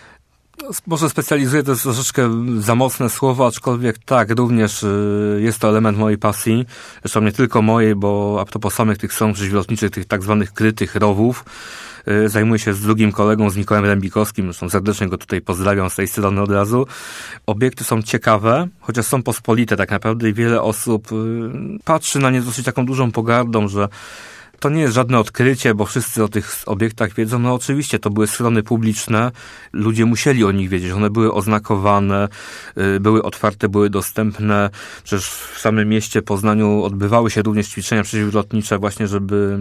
Może specjalizuję, to jest troszeczkę za mocne słowo, aczkolwiek tak, również jest to element mojej pasji. Zresztą nie tylko mojej, bo a propos samych tych schronów przeciwlotniczych, tych tak zwanych krytych rowów, zajmuję się z drugim kolegą, z Mikołajem Rębikowskim, zresztą serdecznie go tutaj pozdrawiam z tej strony od razu. Obiekty są ciekawe, chociaż są pospolite tak naprawdę i wiele osób patrzy na nie z dosyć taką dużą pogardą, że to nie jest żadne odkrycie, bo wszyscy o tych obiektach wiedzą. No oczywiście to były schrony publiczne, ludzie musieli o nich wiedzieć, one były oznakowane, były otwarte, były dostępne. Przecież w samym mieście Poznaniu odbywały się również ćwiczenia przeciwlotnicze właśnie, żeby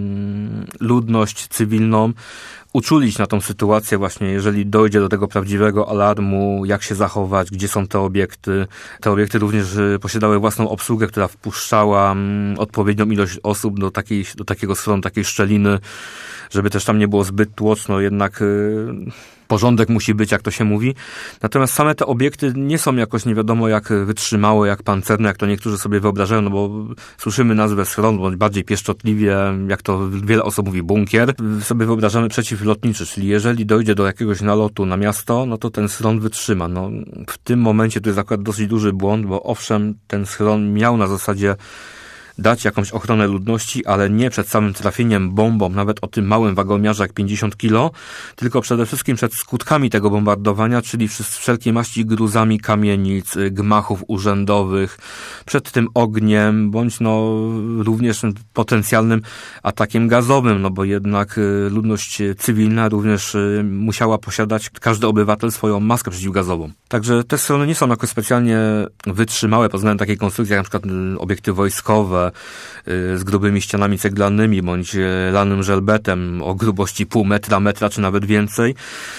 ludność cywilną uczulić na tą sytuację właśnie, jeżeli dojdzie do tego prawdziwego alarmu, jak się zachować, gdzie są te obiekty. Te obiekty również posiadały własną obsługę, która wpuszczała odpowiednią ilość osób do takiej, do takiego schronu, takiej szczeliny, żeby też tam nie było zbyt tłoczno, jednak porządek musi być, jak to się mówi. Natomiast same te obiekty nie są jakoś nie wiadomo jak wytrzymałe, jak pancerne, jak to niektórzy sobie wyobrażają, no bo słyszymy nazwę schron, bądź bardziej pieszczotliwie, jak to wiele osób mówi, bunkier. Sobie wyobrażamy przeciwlotniczy, czyli jeżeli dojdzie do jakiegoś nalotu na miasto, no to ten schron wytrzyma. No, w tym momencie to jest akurat dosyć duży błąd, bo owszem, ten schron miał na zasadzie dać jakąś ochronę ludności, ale nie przed samym trafieniem bombą, nawet o tym małym wagomiarze jak pięćdziesiąt kilo, tylko przede wszystkim przed skutkami tego bombardowania, czyli wszelkiej maści gruzami kamienic, gmachów urzędowych, przed tym ogniem, bądź no również potencjalnym atakiem gazowym, no bo jednak ludność cywilna również musiała posiadać, każdy obywatel, swoją maskę przeciwgazową. Także te schrony nie są jakoś specjalnie wytrzymałe, pod względem takiej konstrukcji, jak na przykład obiekty wojskowe, z grubymi ścianami ceglanymi bądź lanym żelbetem o grubości pół metra, metra czy nawet więcej.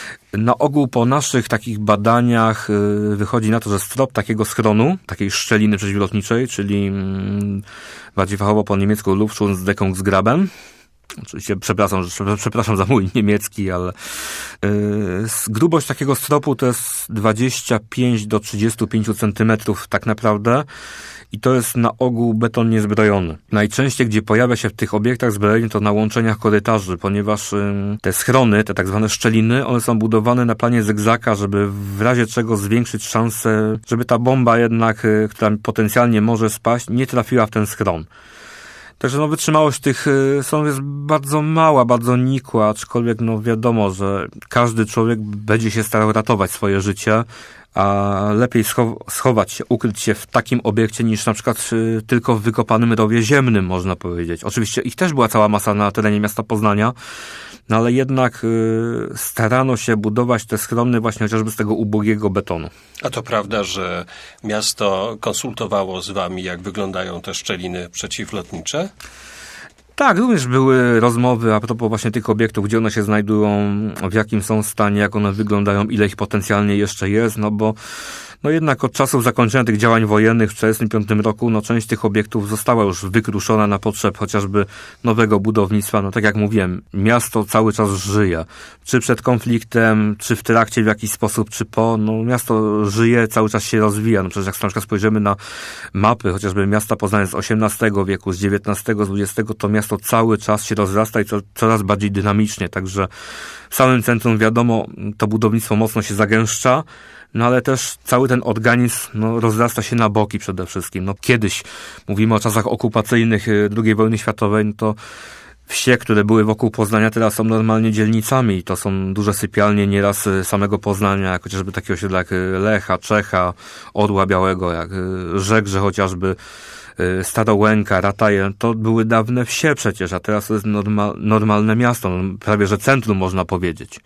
Na ogół po naszych takich badaniach wychodzi na to, że strop takiego schronu, takiej szczeliny przeciwlotniczej, czyli bardziej fachowo po niemiecku Luftschutzdeckungsgraben, oczywiście przepraszam, przepraszam za mój niemiecki, ale yy, grubość takiego stropu to jest dwadzieścia pięć do trzydziestu pięciu centymetrów tak naprawdę i to jest na ogół beton niezbrojony. Najczęściej, gdzie pojawia się w tych obiektach zbrojenie, to na łączeniach korytarzy, ponieważ yy, te schrony, te tak zwane szczeliny, one są budowane na planie zygzaka, żeby w razie czego zwiększyć szansę, żeby ta bomba jednak, yy, która potencjalnie może spaść, nie trafiła w ten schron. Także no, wytrzymałość tych schronów jest bardzo mała, bardzo nikła, aczkolwiek no wiadomo, że każdy człowiek będzie się starał ratować swoje życie, a lepiej scho- schować się, ukryć się w takim obiekcie niż na przykład y, tylko w wykopanym rowie ziemnym, można powiedzieć. Oczywiście ich też była cała masa na terenie miasta Poznania, no ale jednak y, starano się budować te schrony właśnie chociażby z tego ubogiego betonu. A to prawda, że miasto konsultowało z wami, jak wyglądają te szczeliny przeciwlotnicze? Tak, również były rozmowy a propos właśnie tych obiektów, gdzie one się znajdują, w jakim są stanie, jak one wyglądają, ile ich potencjalnie jeszcze jest, no bo no jednak od czasów zakończenia tych działań wojennych w tysiąc dziewięćset czterdziestym piątym roku, no część tych obiektów została już wykruszona na potrzeb chociażby nowego budownictwa. No tak jak mówiłem, miasto cały czas żyje. Czy przed konfliktem, czy w trakcie w jakiś sposób, czy po, no miasto żyje, cały czas się rozwija. No przecież jak na przykład spojrzymy na mapy, chociażby miasta Poznania z osiemnastego wieku, z dziewiętnastego, z dwudziestego, to miasto cały czas się rozrasta i co, coraz bardziej dynamicznie. Także w samym centrum wiadomo, to budownictwo mocno się zagęszcza, no ale też cały ten organizm no, rozrasta się na boki przede wszystkim. No, kiedyś, mówimy o czasach okupacyjnych drugiej wojny światowej, no to wsie, które były wokół Poznania, teraz są normalnie dzielnicami. To są duże sypialnie nieraz samego Poznania, jak chociażby takie osiedla jak Lecha, Czecha, Orła Białego, jak Żegrze chociażby, Starołęka, Rataje. To były dawne wsie przecież, a teraz to jest norma, normalne miasto, no, prawie że centrum można powiedzieć.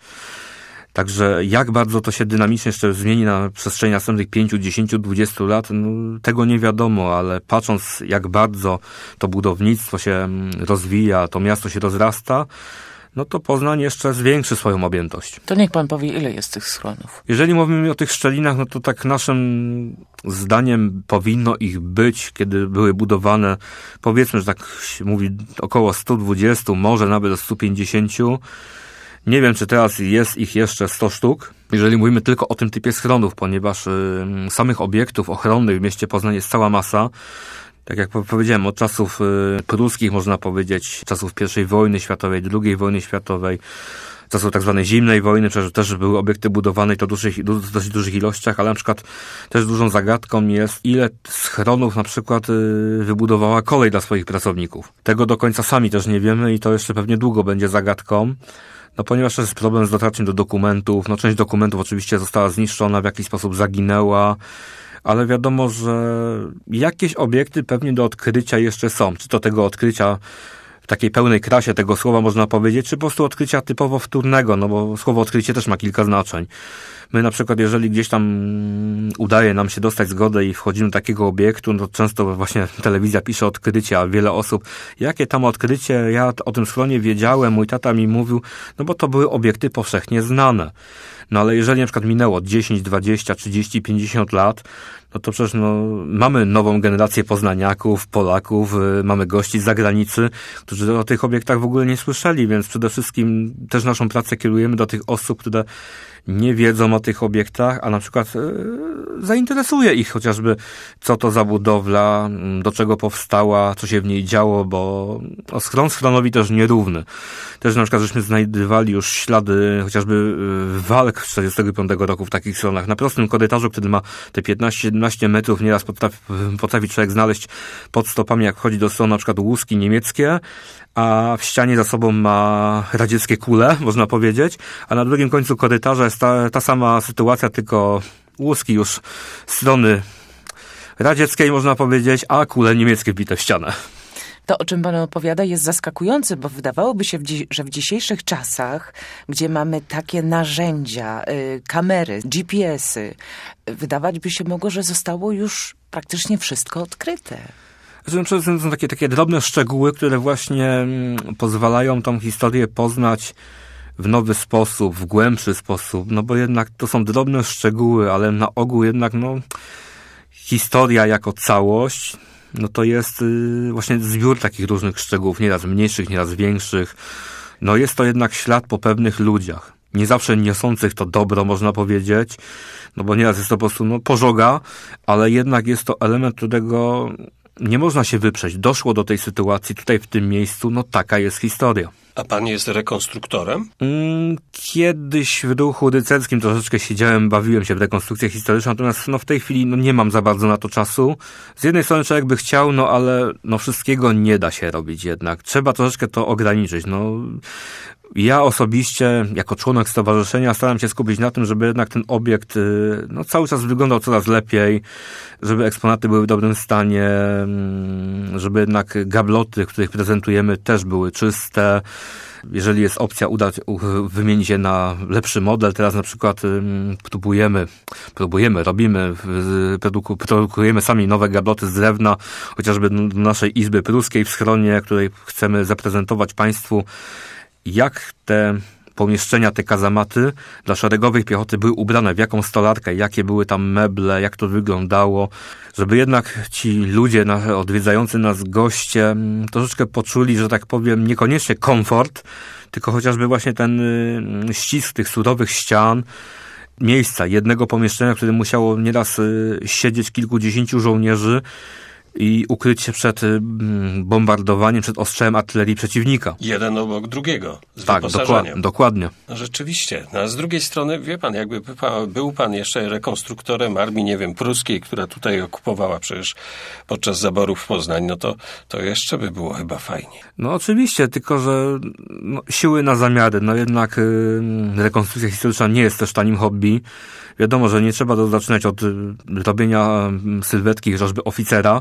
Także jak bardzo to się dynamicznie jeszcze zmieni na przestrzeni następnych pięciu, dziesięciu, dwudziestu lat, no, tego nie wiadomo, ale patrząc jak bardzo to budownictwo się rozwija, to miasto się rozrasta, no to Poznań jeszcze zwiększy swoją objętość. To niech pan powie, ile jest tych schronów? Jeżeli mówimy o tych szczelinach, no to tak naszym zdaniem powinno ich być, kiedy były budowane, powiedzmy, że tak się mówi około stu dwudziestu, może nawet do stu pięćdziesięciu. Nie wiem, czy teraz jest ich jeszcze sto sztuk, jeżeli mówimy tylko o tym typie schronów, ponieważ y, samych obiektów ochronnych w mieście Poznań jest cała masa. Tak jak powiedziałem, od czasów y, pruskich, można powiedzieć, czasów pierwszej wojny światowej, drugiej wojny światowej, czasów tak zwanej zimnej wojny, przecież też były obiekty budowane i to dużych, w dosyć dużych ilościach, ale na przykład też dużą zagadką jest, ile schronów na przykład y, wybudowała kolej dla swoich pracowników. Tego do końca sami też nie wiemy i to jeszcze pewnie długo będzie zagadką. No ponieważ to jest problem z dotarciem do dokumentów, no część dokumentów oczywiście została zniszczona, w jakiś sposób zaginęła, ale wiadomo, że jakieś obiekty pewnie do odkrycia jeszcze są. Czy to tego odkrycia w takiej pełnej krasie tego słowa można powiedzieć, czy po prostu odkrycia typowo wtórnego, no bo słowo odkrycie też ma kilka znaczeń. My na przykład, jeżeli gdzieś tam udaje nam się dostać zgodę i wchodzimy do takiego obiektu, no to często właśnie telewizja pisze odkrycie, a wiele osób, jakie tam odkrycie, ja o tym schronie wiedziałem, mój tata mi mówił, no bo to były obiekty powszechnie znane. No ale jeżeli na przykład minęło dziesięć, dwadzieścia, trzydzieści, pięćdziesiąt lat, no to przecież no, mamy nową generację poznaniaków, Polaków, y, mamy gości z zagranicy, którzy o tych obiektach w ogóle nie słyszeli, więc przede wszystkim też naszą pracę kierujemy do tych osób, które nie wiedzą o tych obiektach, a na przykład y, zainteresuje ich chociażby, co to za budowla, do czego powstała, co się w niej działo, bo o, schron schronowi też nierówny. Też na przykład żeśmy znajdywali już ślady chociażby walk z tysiąc dziewięćset czterdziestego piątego roku w takich schronach. Na prostym korytarzu, który ma te piętnaście siedemnaście metrów, nieraz potrafi, potrafi człowiek znaleźć pod stopami, jak wchodzi do strony na przykład łuski niemieckie, a w ścianie za sobą ma radzieckie kule, można powiedzieć, a na drugim końcu korytarza jest ta, ta sama sytuacja, tylko łuski już strony radzieckiej, można powiedzieć, a kule niemieckie wbite w ścianę. To, o czym pan opowiada, jest zaskakujące, bo wydawałoby się, że w dzisiejszych czasach, gdzie mamy takie narzędzia, y, kamery, G P S y, wydawać by się mogło, że zostało już praktycznie wszystko odkryte. Przede wszystkim są takie, takie drobne szczegóły, które właśnie mm, pozwalają tą historię poznać w nowy sposób, w głębszy sposób, no bo jednak to są drobne szczegóły, ale na ogół jednak no historia jako całość, no to jest y, właśnie zbiór takich różnych szczegółów, nieraz mniejszych, nieraz większych. No jest to jednak ślad po pewnych ludziach. Nie zawsze niosących to dobro, można powiedzieć, no bo nieraz jest to po prostu no, pożoga, ale jednak jest to element, którego nie można się wyprzeć. Doszło do tej sytuacji tutaj w tym miejscu, no taka jest historia. A pan jest rekonstruktorem? Kiedyś w ruchu rycerskim troszeczkę siedziałem, bawiłem się w rekonstrukcję historyczną, natomiast no, w tej chwili no, nie mam za bardzo na to czasu. Z jednej strony człowiek by chciał, no ale no, wszystkiego nie da się robić jednak. Trzeba troszeczkę to ograniczyć. No, Ja osobiście, jako członek stowarzyszenia, staram się skupić na tym, żeby jednak ten obiekt no, cały czas wyglądał coraz lepiej, żeby eksponaty były w dobrym stanie, żeby jednak gabloty, których prezentujemy, też były czyste. Jeżeli jest opcja udać, wymienić je na lepszy model, teraz na przykład próbujemy, próbujemy, robimy, produku, produkujemy sami nowe gabloty z drewna, chociażby do naszej izby pruskiej w schronie, której chcemy zaprezentować Państwu, jak te pomieszczenia, te kazamaty dla szeregowej piechoty były ubrane, w jaką stolarkę, jakie były tam meble, jak to wyglądało, żeby jednak ci ludzie odwiedzający nas goście troszeczkę poczuli, że tak powiem, niekoniecznie komfort, tylko chociażby właśnie ten ścisk tych surowych ścian, miejsca, jednego pomieszczenia, w którym musiało nieraz siedzieć kilkudziesięciu żołnierzy i ukryć się przed bombardowaniem, przed ostrzałem artylerii przeciwnika. Jeden obok drugiego, z tak, wyposażeniem. Dokład, dokładnie. No rzeczywiście. No, a z drugiej strony, wie pan, jakby był pan jeszcze rekonstruktorem armii, nie wiem, pruskiej, która tutaj okupowała przecież podczas zaborów w Poznań, no to, to jeszcze by było chyba fajnie. No oczywiście, tylko że no, siły na zamiary. No jednak y, rekonstrukcja historyczna nie jest też tanim hobby. Wiadomo, że nie trzeba to zaczynać od robienia sylwetki chociażby oficera,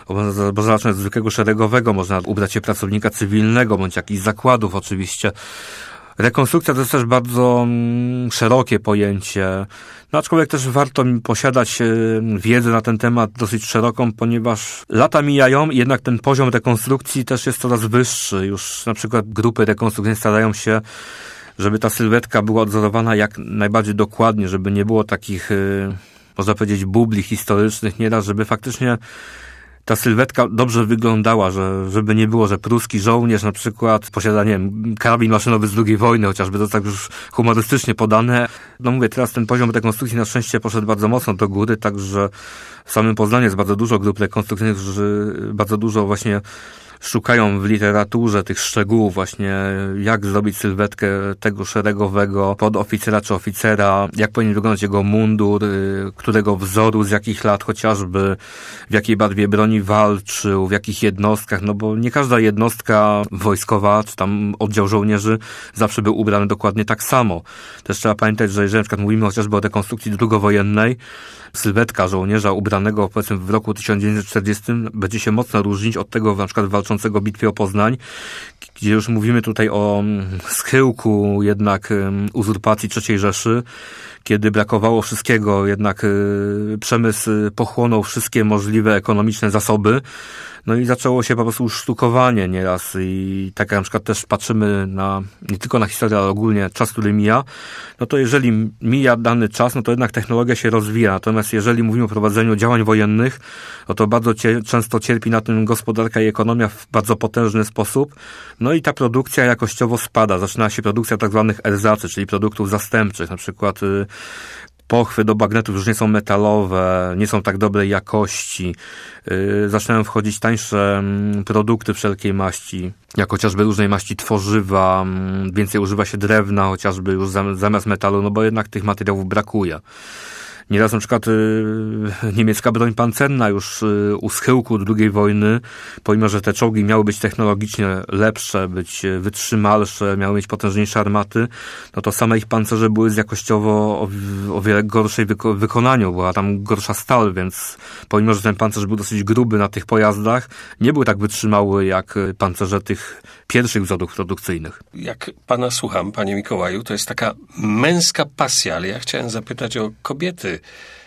bo zacząć od zwykłego szeregowego, można ubrać się pracownika cywilnego, bądź jakichś zakładów oczywiście. Rekonstrukcja to jest też bardzo mm, szerokie pojęcie, no aczkolwiek też warto posiadać y, wiedzę na ten temat dosyć szeroką, ponieważ lata mijają i jednak ten poziom rekonstrukcji też jest coraz wyższy. Już na przykład grupy rekonstrukcyjne starają się, żeby ta sylwetka była odzorowana jak najbardziej dokładnie, żeby nie było takich, y, można powiedzieć, bubli historycznych nieraz, żeby faktycznie ta sylwetka dobrze wyglądała, że, żeby nie było, że pruski żołnierz na przykład posiada, nie wiem, karabin maszynowy z drugiej wojny, chociażby to tak już humorystycznie podane. No mówię, teraz ten poziom rekonstrukcji na szczęście poszedł bardzo mocno do góry, także w samym Poznaniu jest bardzo dużo grup rekonstrukcyjnych, którzy bardzo dużo właśnie szukają w literaturze tych szczegółów właśnie, jak zrobić sylwetkę tego szeregowego podoficera czy oficera, jak powinien wyglądać jego mundur, którego wzoru, z jakich lat chociażby, w jakiej barwie broni walczył, w jakich jednostkach, no bo nie każda jednostka wojskowa, czy tam oddział żołnierzy zawsze był ubrany dokładnie tak samo. Też trzeba pamiętać, że jeżeli na przykład mówimy chociażby o rekonstrukcji drugowojennej, sylwetka żołnierza ubranego powiedzmy w roku tysiąc dziewięćset czterdziestym będzie się mocno różnić od tego na przykład walczącego w bitwie o Poznań, gdzie już mówimy tutaj o schyłku jednak uzurpacji trzeciej Rzeszy, kiedy brakowało wszystkiego, jednak przemysł pochłonął wszystkie możliwe ekonomiczne zasoby, no i zaczęło się po prostu usztukowanie nieraz i tak jak na przykład też patrzymy na, nie tylko na historię, ale ogólnie czas, który mija, no to jeżeli mija dany czas, no to jednak technologia się rozwija, natomiast jeżeli mówimy o prowadzeniu działań wojennych, no to bardzo cie, często cierpi na tym gospodarka i ekonomia w bardzo potężny sposób, no i ta produkcja jakościowo spada, zaczyna się produkcja tak zwanych erzacy, czyli produktów zastępczych, na przykład y, pochwy do bagnetów już nie są metalowe, nie są tak dobrej jakości. Yy, zaczynają wchodzić tańsze produkty wszelkiej maści, jak chociażby różnej maści tworzywa, więcej używa się drewna, chociażby już zamiast metalu, no bo jednak tych materiałów brakuje. Nieraz na przykład y, niemiecka broń pancerna już y, u schyłku drugiej wojny, pomimo że te czołgi miały być technologicznie lepsze, być wytrzymalsze, miały mieć potężniejsze armaty, no to same ich pancerze były z jakościowo o, o wiele gorszej wyko- wykonaniu, była tam gorsza stal, więc pomimo że ten pancerz był dosyć gruby na tych pojazdach, nie był tak wytrzymały jak pancerze tych pierwszych wzorów produkcyjnych. Jak pana słucham, panie Mikołaju, to jest taka męska pasja, ale ja chciałem zapytać o kobiety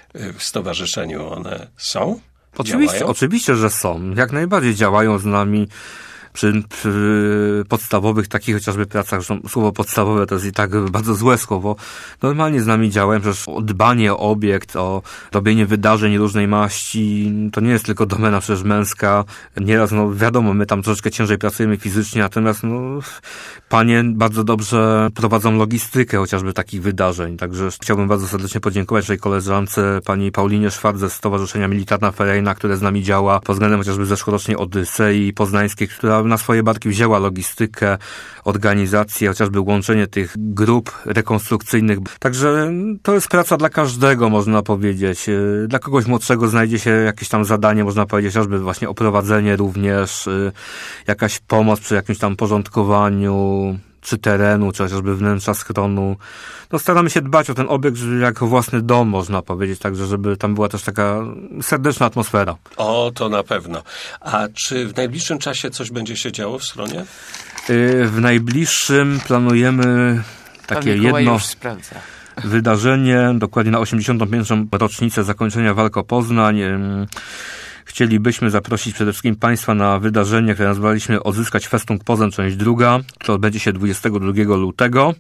w stowarzyszeniu. One są? Oczywiście, Działają? oczywiście, że są. Jak najbardziej działają z nami przy, przy podstawowych takich chociażby pracach, że słowo podstawowe to jest i tak bardzo złe słowo. Normalnie z nami działają, przecież o dbanie o obiekt, o robienie wydarzeń różnej maści, to nie jest tylko domena przecież męska. Nieraz, no wiadomo, my tam troszeczkę ciężej pracujemy fizycznie, natomiast no, panie bardzo dobrze prowadzą logistykę chociażby takich wydarzeń. Także chciałbym bardzo serdecznie podziękować naszej koleżance pani Paulinie Szwarc ze Stowarzyszenia Militarna Ferejna, które z nami działa pod względem chociażby zeszłorocznej Odysei Poznańskiej, która na swoje barki wzięła logistykę, organizację, chociażby łączenie tych grup rekonstrukcyjnych. Także to jest praca dla każdego, można powiedzieć. Dla kogoś młodszego znajdzie się jakieś tam zadanie, można powiedzieć, chociażby właśnie oprowadzenie również, jakaś pomoc przy jakimś tam porządkowaniu. czy terenu, czy chociażby wnętrza schronu. No staramy się dbać o ten obiekt jako własny dom, można powiedzieć, także żeby tam była też taka serdeczna atmosfera. O, to na pewno. A czy w najbliższym czasie coś będzie się działo w schronie? W najbliższym planujemy takie jedno już sprawdza. wydarzenie, dokładnie na osiemdziesiątą pierwszą rocznicę zakończenia walk o Poznań. Chcielibyśmy zaprosić przede wszystkim Państwa na wydarzenie, które nazwaliśmy Odzyskać Festung Poznań, część druga, które odbędzie się dwudziestego drugiego lutego.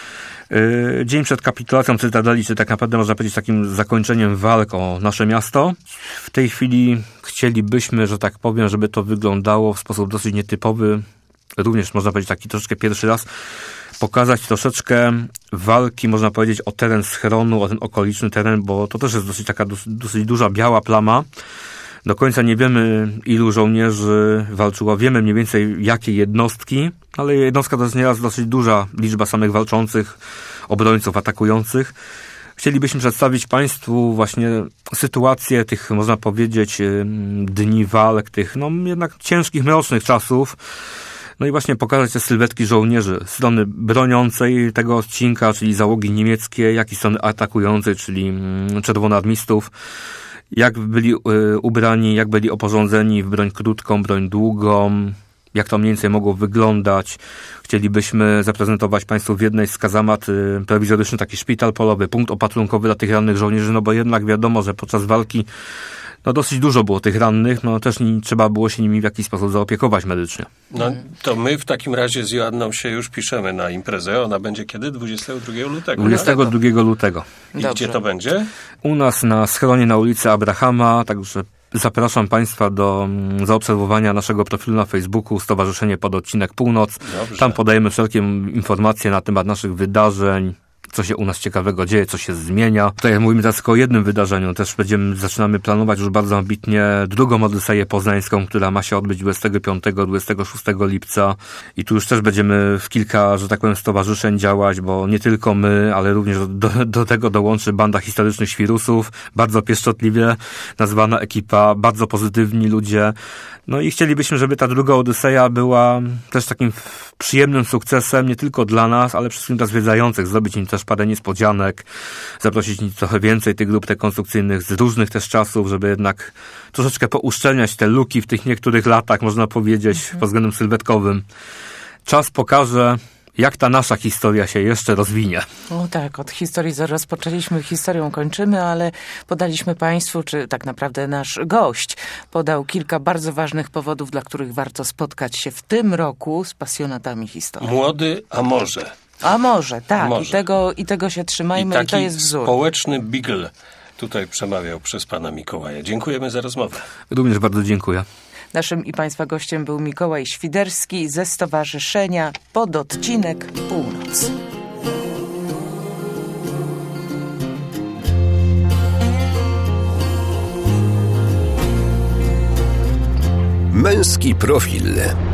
Dzień przed kapitulacją Cytadeli, czy tak naprawdę można powiedzieć takim zakończeniem walk o nasze miasto. W tej chwili chcielibyśmy, że tak powiem, żeby to wyglądało w sposób dosyć nietypowy, również można powiedzieć taki troszeczkę pierwszy raz, pokazać troszeczkę walki, można powiedzieć, o teren schronu, o ten okoliczny teren, bo to też jest dosyć taka dosyć duża biała plama. Do końca nie wiemy, ilu żołnierzy walczyło. Wiemy mniej więcej, jakie jednostki, ale jednostka to jest nieraz dosyć duża liczba samych walczących, obrońców, atakujących. Chcielibyśmy przedstawić Państwu właśnie sytuację tych, można powiedzieć, dni walk, tych no jednak ciężkich, mrocznych czasów. No i właśnie pokazać te sylwetki żołnierzy, strony broniącej tego odcinka, czyli załogi niemieckiej, jak i strony atakującej, czyli czerwonoarmistów. Jak byli y, ubrani, jak byli oporządzeni w broń krótką, broń długą, jak to mniej więcej mogło wyglądać. Chcielibyśmy zaprezentować Państwu w jednej z kazamat y, prowizoryczny taki szpital polowy, punkt opatrunkowy dla tych rannych żołnierzy, no bo jednak wiadomo, że podczas walki no dosyć dużo było tych rannych, no też nie, trzeba było się nimi w jakiś sposób zaopiekować medycznie. No to my w takim razie z Joanną się już piszemy na imprezę. Ona będzie kiedy? dwudziestego drugiego lutego? dwudziestego drugiego lutego. I Dobrze. gdzie to będzie? U nas na schronie na ulicy Abrahama, także zapraszam Państwa do mm, zaobserwowania naszego profilu na Facebooku Stowarzyszenie Pododcinek Północ. Dobrze. Tam podajemy wszelkie informacje na temat naszych wydarzeń, co się u nas ciekawego dzieje, co się zmienia. Tutaj mówimy teraz tylko o jednym wydarzeniu. Też będziemy, zaczynamy planować już bardzo ambitnie drugą Odyseję Poznańską, która ma się odbyć dwudziestego piątego do dwudziestego szóstego lipca. I tu już też będziemy w kilka, że tak powiem, stowarzyszeń działać, bo nie tylko my, ale również do, do tego dołączy banda historycznych świrusów, bardzo pieszczotliwie nazwana ekipa, bardzo pozytywni ludzie. No i chcielibyśmy, żeby ta druga Odyseja była też takim przyjemnym sukcesem, nie tylko dla nas, ale przede wszystkim dla zwiedzających, zrobić im też parę niespodzianek, zaprosić im trochę więcej tych grup rekonstrukcyjnych z różnych też czasów, żeby jednak troszeczkę pouszczelniać te luki w tych niektórych latach, można powiedzieć, mhm. pod względem sylwetkowym. Czas pokaże, jak ta nasza historia się jeszcze rozwinie. O tak, od historii rozpoczęliśmy, historią kończymy, ale podaliśmy Państwu, czy tak naprawdę nasz gość podał kilka bardzo ważnych powodów, dla których warto spotkać się w tym roku z pasjonatami historii. Młody, a może. A może, tak. Może. I, tego, I tego się trzymajmy i, i to jest wzór. Społeczny bigel tutaj przemawiał przez pana Mikołaja. Dziękujemy za rozmowę. Również bardzo dziękuję. Naszym i Państwa gościem był Mikołaj Świderski ze Stowarzyszenia Pododcinek Północ. Męski profil.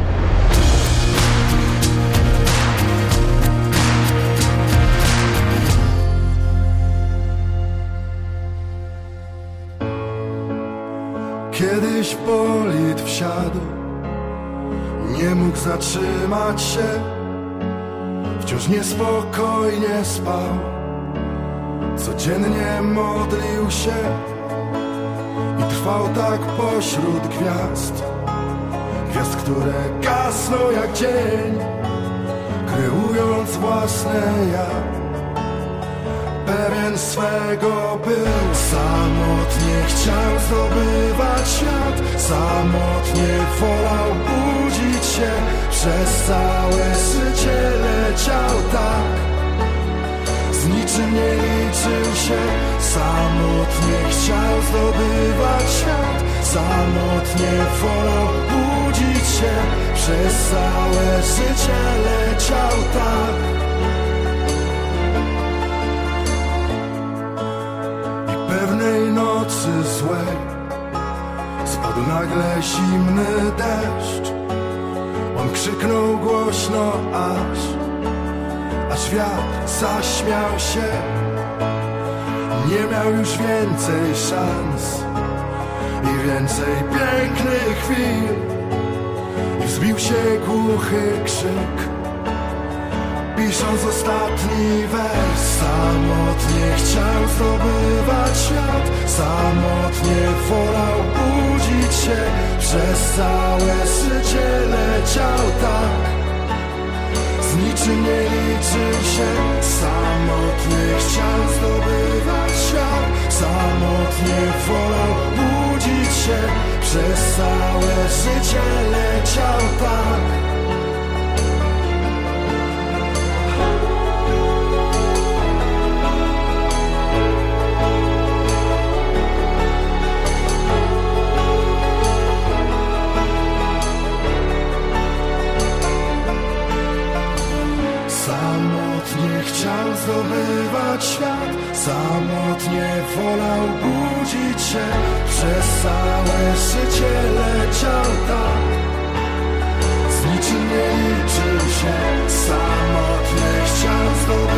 Kiedyś bolid wsiadł, nie mógł zatrzymać się, wciąż niespokojnie spał, codziennie modlił się i trwał tak pośród gwiazd, gwiazd, które gasną jak dzień, kreując własne ja. Pewien swego był, samotnie chciał zdobywać świat, samotnie wolał budzić się, przez całe życie leciał tak, z niczym nie liczył się, samotnie chciał zdobywać świat, samotnie wolał budzić się, przez całe życie leciał tak. Pewnej nocy złej spadł nagle zimny deszcz. On krzyknął głośno aż, aż wiatr zaśmiał się. Nie miał już więcej szans i więcej pięknych chwil. I wzbił się głuchy krzyk, Pisząc ostatni wers, samotnie chciał zdobywać świat, samotnie wolał budzić się, przez całe życie leciał tak, z niczym nie liczył się, samotnie chciał zdobywać świat, samotnie wolał budzić się, przez całe życie leciał tak. Samotnie chciał zdobywać świat, samotnie wolał budzić się, przez całe życie leciał tak, z niczym nie liczył się, samotnie chciał zdobywać